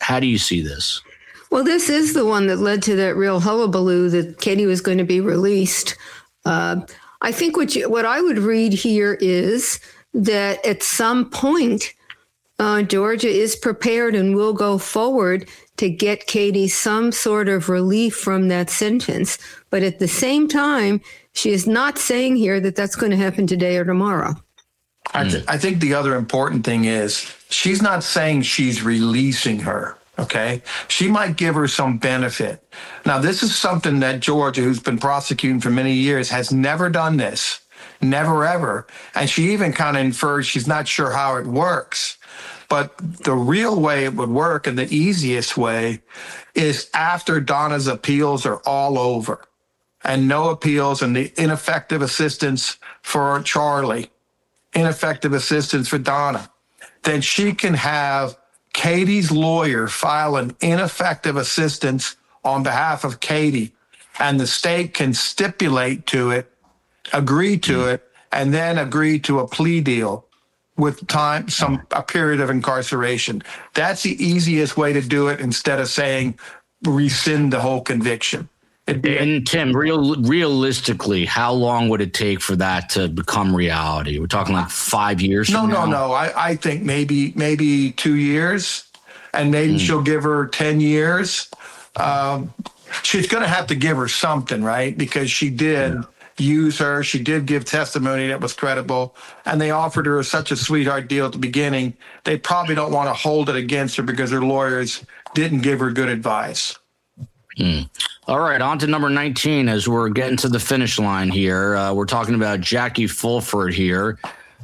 Speaker 2: How do you see this?
Speaker 5: Well, this is the one that led to that real hullabaloo that Katie was going to be released. Uh, I think what you, what I would read here is that at some point, uh, Georgia is prepared and will go forward to get Katie some sort of relief from that sentence. But at the same time, she is not saying here that that's going to happen today or tomorrow.
Speaker 4: I, th- I think the other important thing is she's not saying she's releasing her. Okay. She might give her some benefit. Now, this is something that Georgia, who's been prosecuting for many years, has never done this. Never, ever. And she even kind of infers she's not sure how it works. But the real way it would work and the easiest way is after Donna's appeals are all over and no appeals and the ineffective assistance for Charlie, ineffective assistance for Donna, then she can have Katie's lawyer file an ineffective assistance on behalf of Katie, and the state can stipulate to it, agree to it, and then agree to a plea deal with time, some a period of incarceration. That's the easiest way to do it instead of saying rescind the whole conviction. It,
Speaker 2: and Tim, real realistically, how long would it take for that to become reality? We're talking like five years.
Speaker 4: No,
Speaker 2: from
Speaker 4: no,
Speaker 2: now?
Speaker 4: no. I, I think maybe maybe two years, and maybe mm. she'll give her ten years. Um, she's going to have to give her something, right? Because she did. Yeah. Use her. She did give testimony that was credible, and they offered her such a sweetheart deal at the beginning. They probably don't want to hold it against her because her lawyers didn't give her good advice.
Speaker 2: Hmm. All right, on to number nineteen as we're getting to the finish line here. Uh, we're talking about Jackie Fulford here.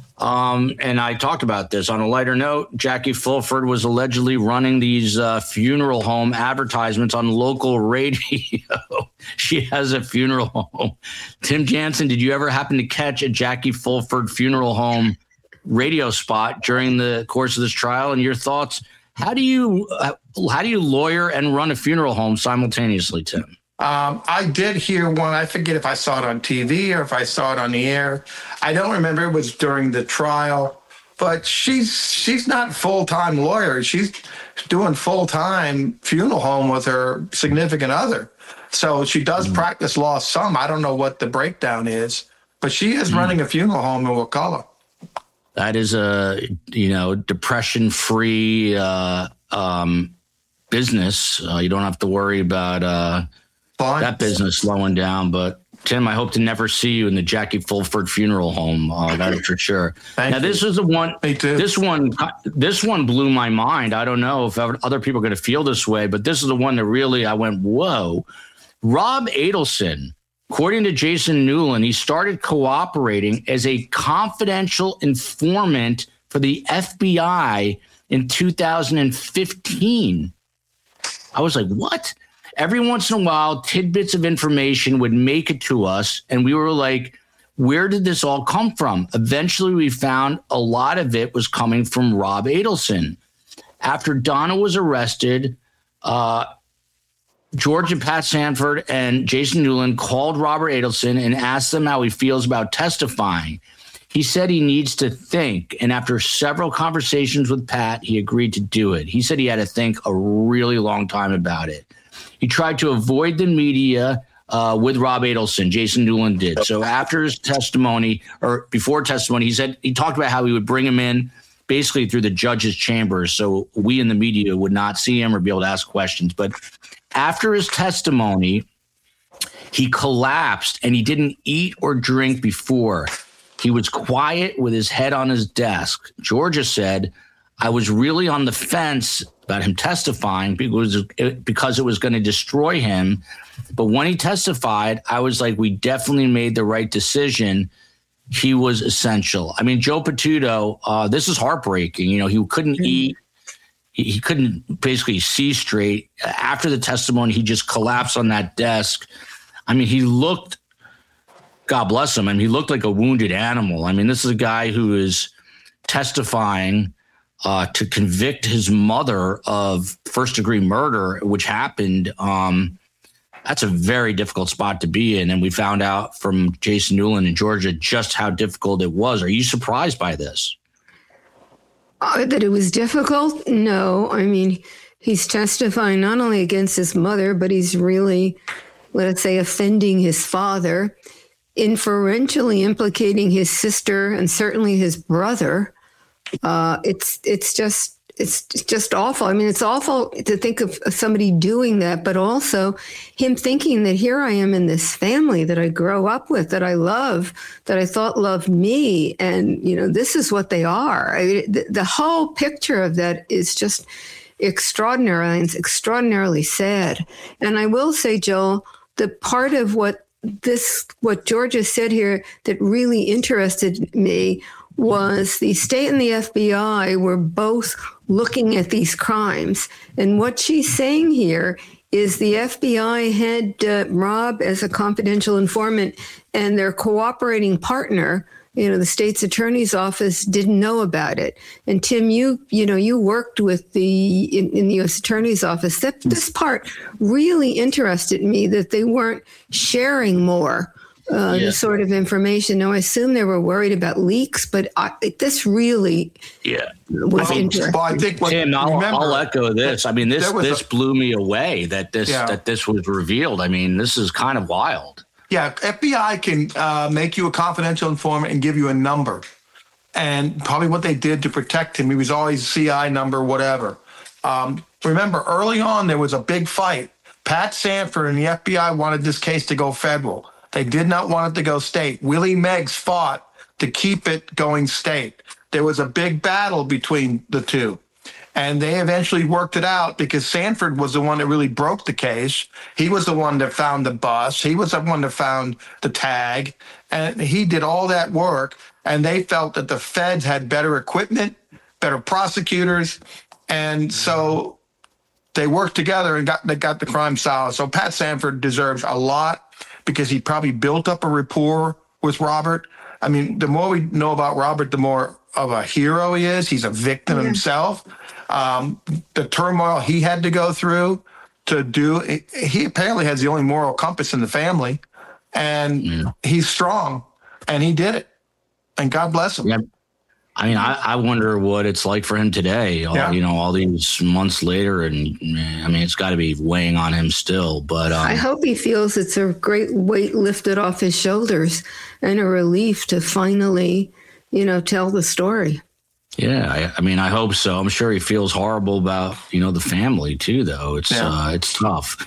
Speaker 2: Um, and I talked about this on a lighter note. Jackie Fulford was allegedly running these uh, funeral home advertisements on local radio. She has a funeral home. Tim Jansen, did you ever happen to catch a Jackie Fulford funeral home radio spot during the course of this trial? And your thoughts? How do you uh, how do you lawyer and run a funeral home simultaneously, Tim?
Speaker 4: Um, I did hear one. I forget if I saw it on T V or if I saw it on the air. I don't remember. It was during the trial. But she's she's not full-time lawyer. She's doing full-time funeral home with her significant other. So she does mm. practice law some. I don't know what the breakdown is. But she is mm. running a funeral home in Wakulla.
Speaker 2: That is a, you know, depression-free uh, um, business. Uh, you don't have to worry about uh, that business slowing down. But, Tim, I hope to never see you in the Jackie Fulford funeral home. Uh, that is for sure.
Speaker 4: Thank
Speaker 2: now,
Speaker 4: you.
Speaker 2: this is the one.
Speaker 4: Me too.
Speaker 2: This one, this one blew my mind. I don't know if other people are going to feel this way, but this is the one that really I went, whoa. Rob Adelson. According to Jason Newland, he started cooperating as a confidential informant for the F B I in two thousand fifteen. I was like, what? Every once in a while, tidbits of information would make it to us, and we were like, where did this all come from? Eventually, we found a lot of it was coming from Rob Adelson. After Donna was arrested, uh, George and Pat Sanford and Jason Newland called Robert Adelson and asked him how he feels about testifying. He said he needs to think, and after several conversations with Pat, he agreed to do it. He said he had to think a really long time about it. He tried to avoid the media uh, with Rob Adelson. Jason Newland did. So after his testimony, or before testimony, he said he talked about how he would bring him in basically through the judge's chambers, so we in the media would not see him or be able to ask questions. But after his testimony, he collapsed and he didn't eat or drink before. He was quiet with his head on his desk. Georgia said, I was really on the fence about him testifying because it, because it was going to destroy him. But when he testified, I was like, we definitely made the right decision. He was essential. I mean, Joe Patuto, uh, this is heartbreaking. You know, he couldn't mm-hmm. eat. He couldn't basically see straight. After the testimony, he just collapsed on that desk. I mean, he looked, God bless him, I mean, he looked like a wounded animal. I mean, this is a guy who is testifying uh, to convict his mother of first-degree murder, which happened. Um, that's a very difficult spot to be in. And we found out from Jason Newland in Georgia just how difficult it was. Are you surprised by this?
Speaker 5: Uh, that it was difficult? No. I mean, he's testifying not only against his mother, but he's really, let's say, offending his father, inferentially implicating his sister and certainly his brother. Uh, it's it's just it's just awful. I mean, it's awful to think of somebody doing that, but also him thinking that here I am in this family that I grow up with, that I love, that I thought loved me, and you know, this is what they are. I mean, the, the whole picture of that is just extraordinary, and it's extraordinarily sad. And I will say, Joel, the part of what this what Georgia said here that really interested me was the state and the F B I were both looking at these crimes. And what she's saying here is the F B I had uh, Rob as a confidential informant, and their cooperating partner, you know, the state's attorney's office, didn't know about it. And Tim, you, you know, you worked with the, in, in the U S attorney's office. That, this part really interested me, that they weren't sharing more uh, yeah. this sort of information. Now, I assume they were worried about leaks, but I, this really
Speaker 2: yeah.
Speaker 5: was
Speaker 2: well,
Speaker 5: interesting.
Speaker 4: Well, I think what,
Speaker 2: Tim, I'll,
Speaker 4: remember,
Speaker 2: I'll echo this. I mean, this this
Speaker 4: a,
Speaker 2: blew me away that this
Speaker 4: yeah.
Speaker 2: that this was revealed. I mean, this is kind of wild.
Speaker 4: Yeah, F B I can uh, make you a confidential informant and give you a number. And probably what they did to protect him, he was always C I number, whatever. Um, remember, early on, there was a big fight. Pat Sanford and the F B I wanted this case to go federal. They did not want it to go state. Willie Meggs fought to keep it going state. There was a big battle between the two. And they eventually worked it out because Sanford was the one that really broke the case. He was the one that found the bus. He was the one that found the tag. And he did all that work. And they felt that the feds had better equipment, better prosecutors. And so they worked together and got, they got the crime solved. So Pat Sanford deserves a lot because he probably built up a rapport with Robert. I mean, the more we know about Robert, the more of a hero he is. He's a victim yeah. himself. Um, the turmoil he had to go through to do, he apparently has the only moral compass in the family, and yeah. he's strong, and he did it, and God bless him.
Speaker 2: Yeah. I mean, I, I wonder what it's like for him today, all,
Speaker 4: yeah.
Speaker 2: you know, all these months later. And I mean, it's got to be weighing on him still, but um,
Speaker 5: I hope he feels it's a great weight lifted off his shoulders and a relief to finally, you know, tell the story.
Speaker 2: Yeah, I, I mean, I hope so. I'm sure he feels horrible about, you know, the family too, though. It's yeah. uh, it's tough.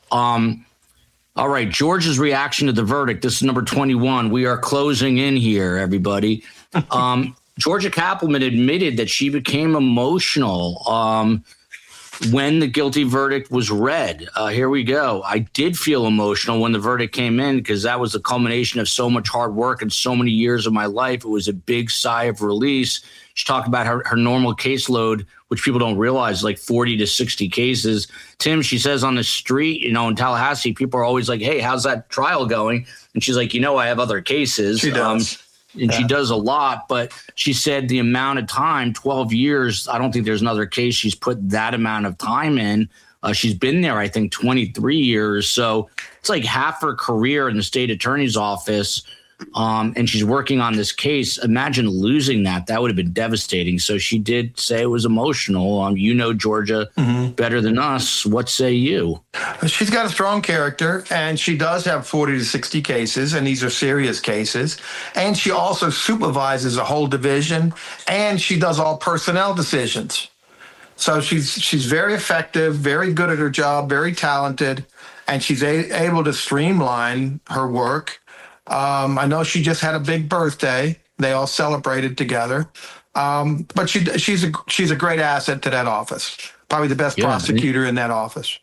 Speaker 2: Um, all right, George's reaction to the verdict. This is number twenty-one. We are closing in here, everybody. Um, Georgia Cappleman admitted that she became emotional um, when the guilty verdict was read. Uh, here we go. I did feel emotional when the verdict came in because that was the culmination of so much hard work and so many years of my life. It was a big sigh of release. She talked about her, her normal caseload, which people don't realize, like forty to sixty cases. Tim, she says on the street, you know, in Tallahassee, people are always like, hey, how's that trial going? And she's like, you know, I have other cases.
Speaker 4: She does.
Speaker 2: Um, and yeah. she does a lot, but she said the amount of time, twelve years, I don't think there's another case she's put that amount of time in. Uh, she's been there, I think, twenty-three years. So it's like half her career in the state attorney's office. Um, and she's working on this case. Imagine losing that. That would have been devastating. So she did say it was emotional. Um, you know Georgia mm-hmm. better than us. What say you?
Speaker 4: She's got a strong character, and she does have forty to sixty cases, and these are serious cases. And she also supervises a whole division, and she does all personnel decisions. So she's she's very effective, very good at her job, very talented, and she's a- able to streamline her work. Um, I know she just had a big birthday. They all celebrated together. Um, but she she's a she's a great asset to that office. Probably the best yeah, prosecutor in that office.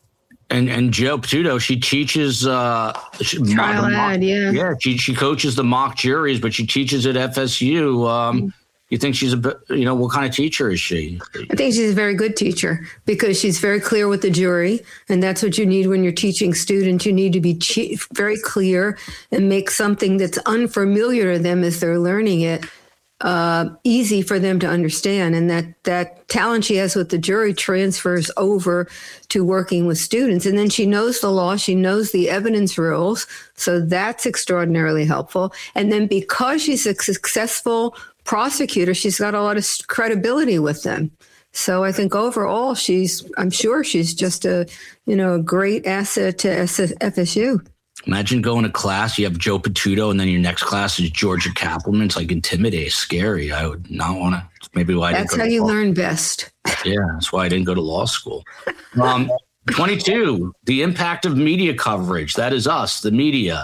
Speaker 2: And and Joe Patudo, she teaches uh,
Speaker 5: trial mock, ad, yeah,
Speaker 2: yeah. She she coaches the mock juries, but she teaches at F S U. Um, mm-hmm. You think she's a, you know, what kind of teacher is she?
Speaker 5: I think she's a very good teacher because she's very clear with the jury. And that's what you need when you're teaching students. You need to be che- very clear and make something that's unfamiliar to them as they're learning it uh, easy for them to understand. And that, that talent she has with the jury transfers over to working with students. And then she knows the law. She knows the evidence rules. So that's extraordinarily helpful. And then because she's a successful prosecutor, she's got a lot of credibility with them. So I think overall, she's, I'm sure she's just a, you know, a great asset to F S U.
Speaker 2: Imagine going to class, you have Joe Patuto, and then your next class is Georgia Kaplan. It's like intimidating, scary. I would not want to. Maybe why I
Speaker 5: That's
Speaker 2: didn't go
Speaker 5: how
Speaker 2: to
Speaker 5: you
Speaker 2: law.
Speaker 5: learn best.
Speaker 2: Yeah, that's why I didn't go to law school. Um, twenty-two, the impact of media coverage. That is us, the media.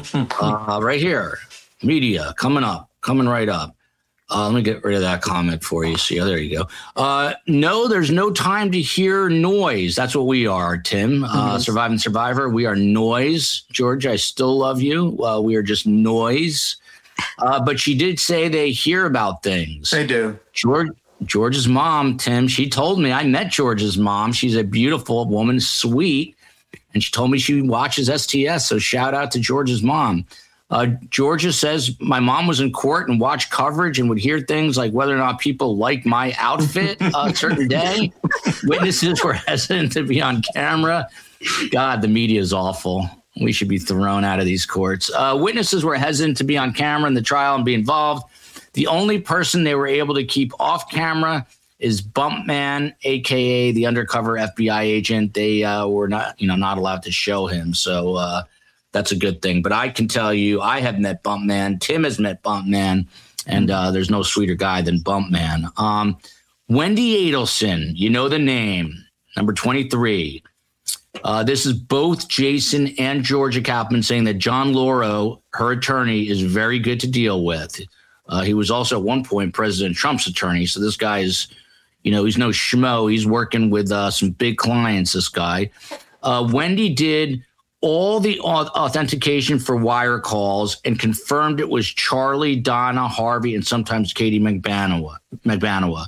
Speaker 2: Uh, right here, media coming up, coming right up. Uh, let me get rid of that comment for you. See, oh, there you go. Uh, no, there's no time to hear noise. That's what we are, Tim. Uh, mm-hmm. Surviving Survivor. We are noise. Georgia, I still love you. Uh, we are just noise. Uh, but she did say they hear about things.
Speaker 4: They do.
Speaker 2: George, George's mom, Tim, she told me, I met George's mom. She's a beautiful woman, sweet. And she told me she watches S T S. So shout out to George's mom. Uh, Georgia says, my mom was in court and watched coverage and would hear things like whether or not people like my outfit a certain day. Witnesses were hesitant to be on camera. God, the media is awful. We should be thrown out of these courts. Uh, witnesses were hesitant to be on camera in the trial and be involved. The only person they were able to keep off camera is Bumpman, a k a the undercover F B I agent. They uh, were not, you know, not allowed to show him. So, uh, that's a good thing. But I can tell you, I have met Bumpman. Tim has met Bumpman. And uh, there's no sweeter guy than Bumpman. Um, Wendy Adelson, you know the name, number twenty-three. Uh, this is both Jason and Georgia Kaplan saying that John Lauro, her attorney, is very good to deal with. Uh, he was also at one point President Trump's attorney. So this guy is, you know, he's no schmo. He's working with uh, some big clients, this guy. Uh, Wendy did all the authentication for wire calls and confirmed it was Charlie, Donna, Harvey, and sometimes Katie McBanawa. McBanawa.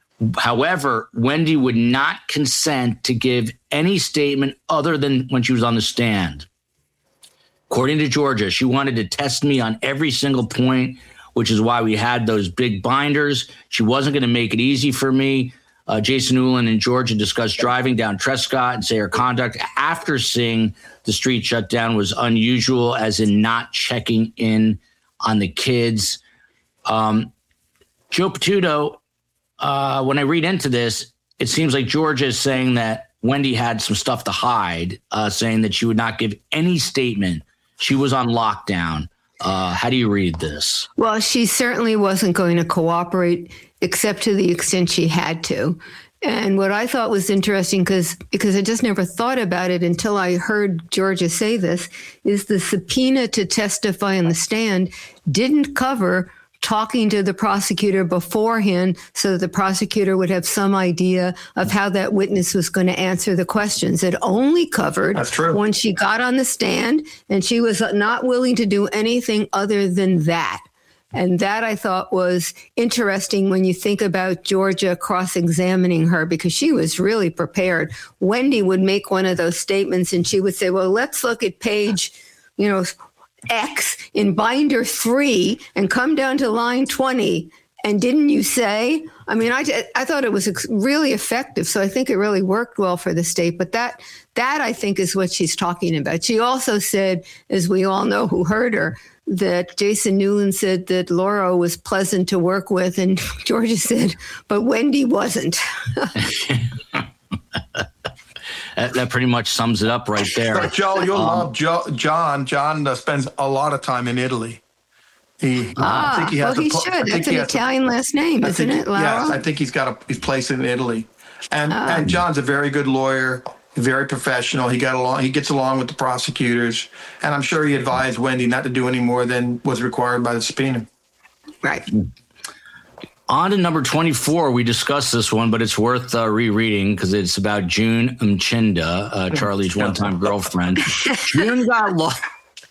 Speaker 2: However, Wendy would not consent to give any statement other than when she was on the stand. According to Georgia, she wanted to test me on every single point, which is why we had those big binders. She wasn't going to make it easy for me. Uh, Jason Ulan and Georgia discussed driving down Trescott and say her conduct after seeing the street shut down was unusual, as in not checking in on the kids. Um, Joe Patuto, uh, when I read into this, it seems like Georgia is saying that Wendy had some stuff to hide, uh, saying that she would not give any statement. She was on lockdown. Uh, how do you read this?
Speaker 5: Well, she certainly wasn't going to cooperate except to the extent she had to. And what I thought was interesting, because because I just never thought about it until I heard Georgia say this, is the subpoena to testify on the stand didn't cover talking to the prosecutor beforehand so that the prosecutor would have some idea of how that witness was going to answer the questions. It only covered
Speaker 4: That's true.
Speaker 5: when she got on the stand, and she was not willing to do anything other than that. And that I thought was interesting when you think about Georgia cross-examining her, because she was really prepared. Wendy would make one of those statements and she would say, well, let's look at page, you know, X in binder three and come down to line twenty. And didn't you say? I mean, I, I thought it was ex- really effective. So I think it really worked well for the state. But that that I think is what she's talking about. She also said, as we all know who heard her, that Jason Newland said that Lauro was pleasant to work with. And Georgia said, but Wendy wasn't.
Speaker 2: that, that pretty much sums it up right there.
Speaker 4: But Joe, you'll
Speaker 2: um,
Speaker 4: love Joe, John. John uh, spends a lot of time in Italy. He,
Speaker 5: Ah,
Speaker 4: I think he has
Speaker 5: well, he
Speaker 4: a,
Speaker 5: should.
Speaker 4: I think
Speaker 5: That's
Speaker 4: he
Speaker 5: an
Speaker 4: has a-
Speaker 5: Italian last name,
Speaker 4: I
Speaker 5: isn't
Speaker 4: think-
Speaker 5: it, Lauro?
Speaker 4: Yes, I think he's got a he's placed in Italy, and
Speaker 5: Ah.
Speaker 4: and John's a very good lawyer, very professional. He got along. He gets along with the prosecutors, and I'm sure he advised Wendy not to do any more than was required by the subpoena.
Speaker 5: Right.
Speaker 2: On to number twenty-four. We discussed this one, but it's worth uh, rereading because it's about June Mchinda, uh, Charlie's one-time girlfriend. June got lost.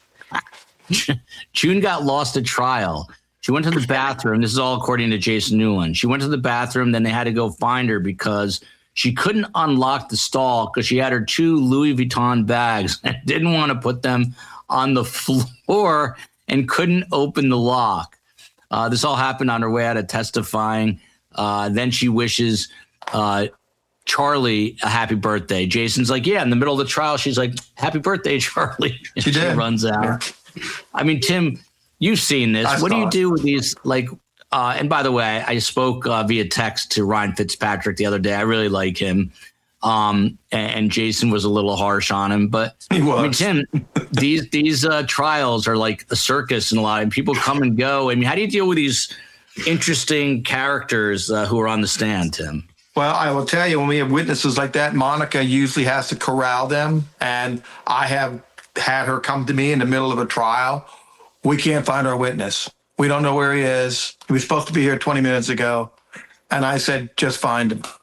Speaker 2: June got lost at trial. She went to the bathroom. This is all according to Jason Newland. She went to the bathroom. Then they had to go find her because she couldn't unlock the stall because she had her two Louis Vuitton bags and didn't want to put them on the floor and couldn't open the lock. Uh, this all happened on her way out of testifying. Uh, then she wishes uh, Charlie a happy birthday. Jason's like, yeah, in the middle of the trial, she's like, happy birthday, Charlie. And
Speaker 4: She did.
Speaker 2: runs out.
Speaker 4: Yeah.
Speaker 2: I mean, Tim, you've seen this.
Speaker 4: I
Speaker 2: What do
Speaker 4: saw
Speaker 2: you
Speaker 4: it.
Speaker 2: do with these? Like, Uh, and by the way, I spoke uh, via text to Ryan Fitzpatrick the other day. I really like him. Um, and, and Jason was a little harsh on him, but
Speaker 4: he was.
Speaker 2: I mean, Tim, these these uh, trials are like a circus, and a lot of people come and go. I mean, how do you deal with these interesting characters uh, who are on the stand, Tim?
Speaker 4: Well, I will tell you, when we have witnesses like that, Monica usually has to corral them. And I have had her come to me in the middle of a trial. We can't find our witness. We don't know where he is. He was supposed to be here twenty minutes ago. And I said, just find him.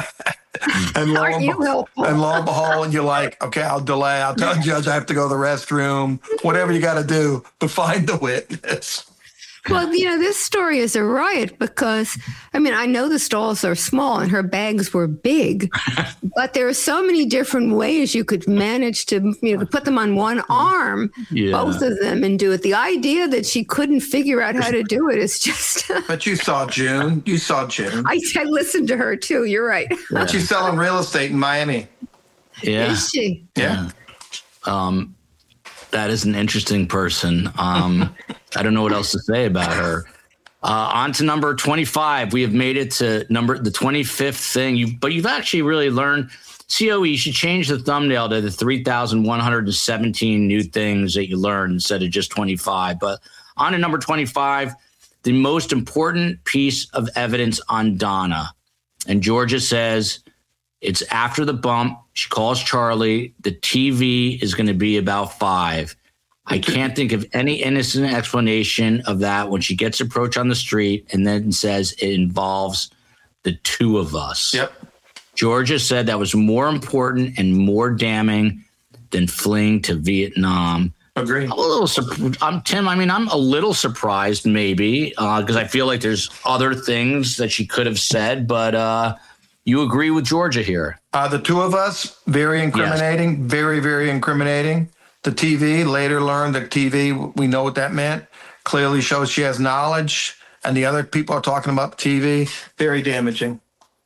Speaker 4: and, lo and, be- and lo and behold, you're like, okay, I'll delay. I'll tell the judge I have to go to the restroom, whatever you got to do to find the witness.
Speaker 5: Well, you know, this story is a riot because, I mean, I know the stalls are small and her bags were big, but there are so many different ways you could manage to, you know, to put them on one arm, yeah. both of them, and do it. The idea that she couldn't figure out how to do it is just...
Speaker 4: But you saw June. You saw June.
Speaker 5: I, I listened to her, too. You're right.
Speaker 4: Yeah. She's selling real estate in Miami.
Speaker 2: Yeah.
Speaker 5: Is she?
Speaker 4: Yeah.
Speaker 2: yeah. Um, that is an interesting person. Um I don't know what else to say about her. Uh, on to number twenty-five. We have made it to number the twenty-fifth thing. You, but you've actually really learned. C O E, you should change the thumbnail to the three thousand one hundred seventeen new things that you learned instead of just twenty-five. But on to number twenty-five, the most important piece of evidence on Donna. And Georgia says it's after the bump. She calls Charlie. The T V is going to be about five. I can't think of any innocent explanation of that when she gets approached on the street and then says it involves the two of us.
Speaker 4: Yep.
Speaker 2: Georgia said that was more important and more damning than fleeing to Vietnam.
Speaker 4: Agree.
Speaker 2: I'm a little, I'm Tim. I mean, I'm a little surprised, maybe, because uh, I feel like there's other things that she could have said. But uh, you agree with Georgia here?
Speaker 4: Uh, the two of us, very incriminating. Yes. Very, very incriminating. The T V, later learned that T V, we know what that meant, clearly shows she has knowledge, and the other people are talking about T V. Very damaging.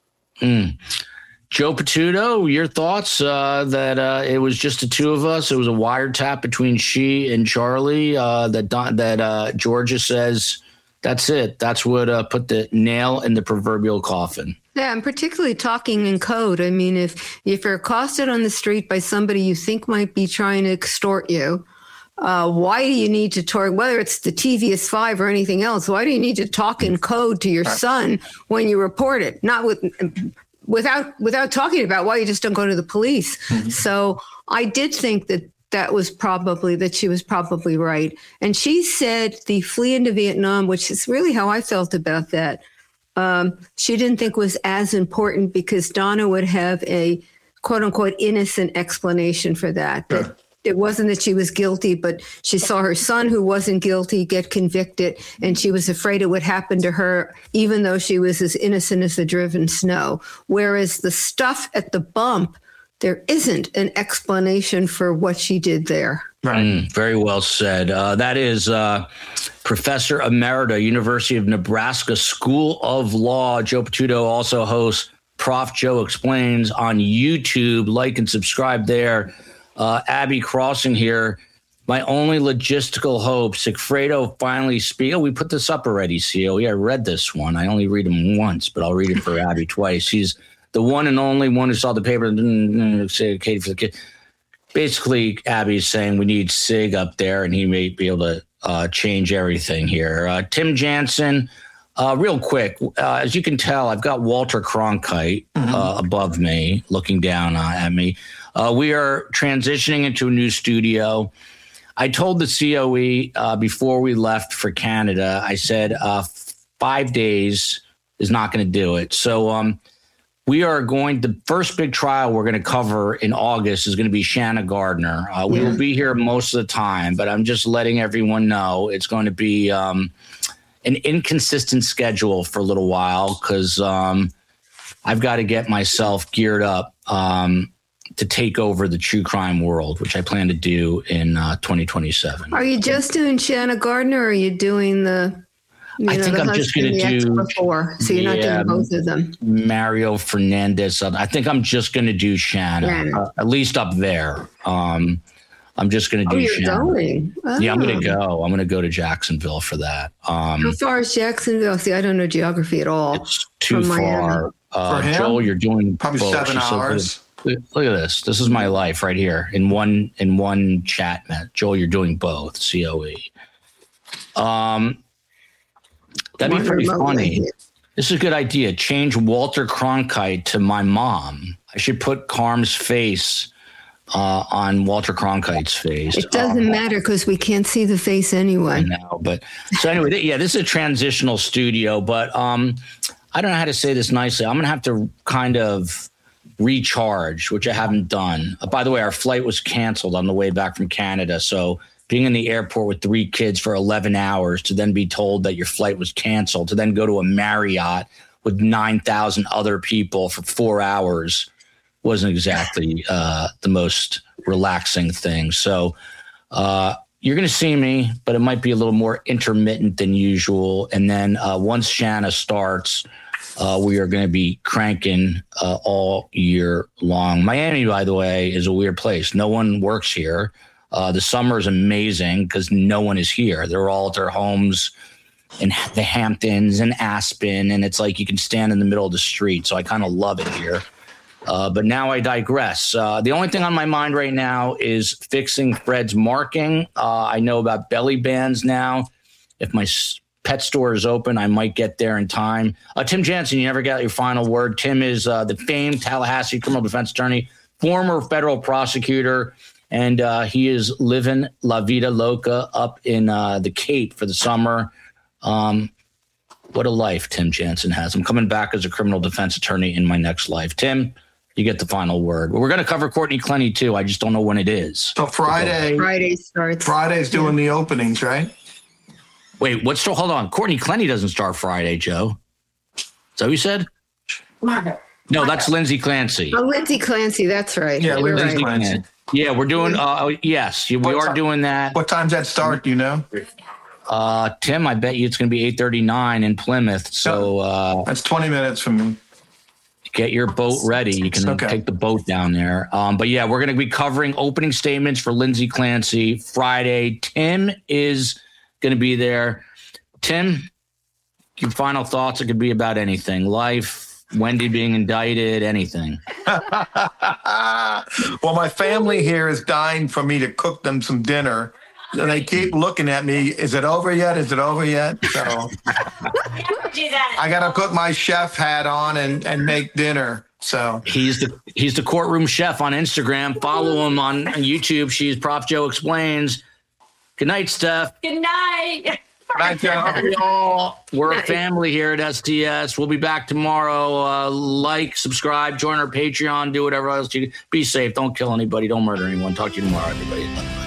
Speaker 2: Mm. Joe Patuto, your thoughts uh, that uh, it was just the two of us? It was a wiretap between she and Charlie uh, that Don, that uh, Georgia says that's it. That's what uh, put the nail in the proverbial coffin.
Speaker 5: Yeah, I'm particularly talking in code. I mean, if if you're accosted on the street by somebody you think might be trying to extort you, uh, why do you need to talk, whether it's the T V S five or anything else, why do you need to talk in code to your son when you report it? Not with without without talking about why you just don't go to the police. Mm-hmm. So I did think that that was probably, that she was probably right. And she said the flee into Vietnam, which is really how I felt about that. Um, she didn't think was as important because Donna would have a quote unquote innocent explanation for that. That sure. It wasn't that she was guilty, but she saw her son who wasn't guilty get convicted, and she was afraid it would happen to her, even though she was as innocent as the driven snow. Whereas the stuff at the bump, there isn't an explanation for what she did there.
Speaker 2: Right. Mm, very well said. Uh, that is uh, Professor Emerita, University of Nebraska School of Law. Joe Patuto also hosts Prof Joe Explains on YouTube. Like and subscribe there. Uh, Abby Crossing here. My only logistical hope, Sigfredo finally speak. Oh, we put this up already, C O E. I read this one. I only read them once, but I'll read it for Abby twice. She's the one and only one who saw the paper and didn't say Katie for the kid. Basically, Abby's saying we need Sig up there, and he may be able to uh, change everything here. Uh, Tim Jansen, uh, real quick, uh, as you can tell, I've got Walter Cronkite uh, mm-hmm. above me, looking down uh, at me. Uh, we are transitioning into a new studio. I told the C O E uh, before we left for Canada, I said uh, five days is not going to do it. So, um, we are going, the first big trial we're going to cover in August is going to be Shanna Gardner. Uh, we yeah. will be here most of the time, but I'm just letting everyone know it's going to be um, an inconsistent schedule for a little while because um, I've got to get myself geared up um, to take over the true crime world, which I plan to do in uh, twenty twenty-seven.
Speaker 5: Are you just doing Shanna Gardner or are you doing the... You
Speaker 2: I
Speaker 5: know,
Speaker 2: think I'm just going to do
Speaker 5: before, so you're yeah, not doing both of them.
Speaker 2: Mario Fernandez. I think I'm just going to do Shanna, uh, at least up there. Um, I'm just going to do
Speaker 5: Oh, you're
Speaker 2: Shannon.
Speaker 5: going? Oh.
Speaker 2: Yeah, I'm going to go. I'm going to go to Jacksonville for that. Um,
Speaker 5: How far is Jacksonville? See, I don't know geography at all.
Speaker 2: It's too
Speaker 5: from
Speaker 2: far. Uh,
Speaker 4: For him?
Speaker 2: Joel, you're doing
Speaker 4: Probably
Speaker 2: both.
Speaker 4: seven
Speaker 2: She said,
Speaker 4: hours.
Speaker 2: Look, look at this. This is my life right here in one in one chat, Matt. Joel, you're doing both. C O E. Um, that'd be pretty funny. This is a good idea. Change Walter Cronkite to my mom. I should put Carm's face uh, on Walter Cronkite's face.
Speaker 5: It doesn't
Speaker 2: Um,
Speaker 5: matter because we can't see the face anyway.
Speaker 2: I know, but so anyway, th- yeah, this is a transitional studio, but um, I don't know how to say this nicely. I'm going to have to kind of recharge, which I haven't done. Uh, by the way, our flight was canceled on the way back from Canada. So being in the airport with three kids for eleven hours to then be told that your flight was canceled, to then go to a Marriott with nine thousand other people for four hours wasn't exactly uh, the most relaxing thing. So uh, you're going to see me, but it might be a little more intermittent than usual. And then uh, once Shanna starts, uh, we are going to be cranking uh, all year long. Miami, by the way, is a weird place. No one works here. Uh, the summer is amazing because no one is here. They're all at their homes in the Hamptons and Aspen, and it's like you can stand in the middle of the street. So I kind of love it here. Uh, but now I digress. Uh, the only thing on my mind right now is fixing Fred's marking. Uh, I know about belly bands now. If my s- pet store is open, I might get there in time. Uh, Tim Jansen, you never got your final word. Tim is uh, the famed Tallahassee criminal defense attorney, former federal prosecutor, and uh, he is living La Vida Loca up in uh, the Cape for the summer. Um, what a life Tim Jansen has. I'm coming back as a criminal defense attorney in my next life. Tim, you get the final word. Well, we're going to cover Courtney Clenny too. I just don't know when it is.
Speaker 4: So Friday,
Speaker 5: Friday starts.
Speaker 4: Friday's doing the openings, right?
Speaker 2: Wait, what's still? Hold on. Courtney Clenny doesn't start Friday, Joe. Is that what you said? No, that's Lindsay Clancy.
Speaker 5: Oh, Lindsay Clancy. That's right.
Speaker 4: Yeah,
Speaker 5: You're
Speaker 4: Lindsay
Speaker 5: right.
Speaker 4: Clancy.
Speaker 2: Yeah, we're doing. Uh, yes, we
Speaker 4: What
Speaker 2: are
Speaker 4: time-
Speaker 2: doing that.
Speaker 4: What time's that start? Do you know?
Speaker 2: Uh, Tim, I bet you it's going to be eight thirty-nine in Plymouth. So uh,
Speaker 4: That's twenty minutes from me.
Speaker 2: get your boat ready. You can
Speaker 4: Okay.
Speaker 2: take the boat down there. Um, but yeah, we're going to be covering opening statements for Lindsay Clancy Friday. Tim is going to be there. Tim, your final thoughts? It could be about anything. Life, Wendy being indicted, anything.
Speaker 4: Well, my family here is dying for me to cook them some dinner. And they keep looking at me. Is it over yet? Is it over yet? So I got to put my chef hat on and, and make dinner. So
Speaker 2: He's the he's the courtroom chef on Instagram. Follow him on YouTube. She's Prof Joe Explains. Good night, Steph.
Speaker 6: Good night.
Speaker 4: Night, Joe.
Speaker 2: Y'all, we're a family here at S T S. We'll be back tomorrow. Uh, like, subscribe, join our Patreon, do whatever else you do. Be safe. Don't kill anybody. Don't murder anyone. Talk to you tomorrow, everybody. Bye.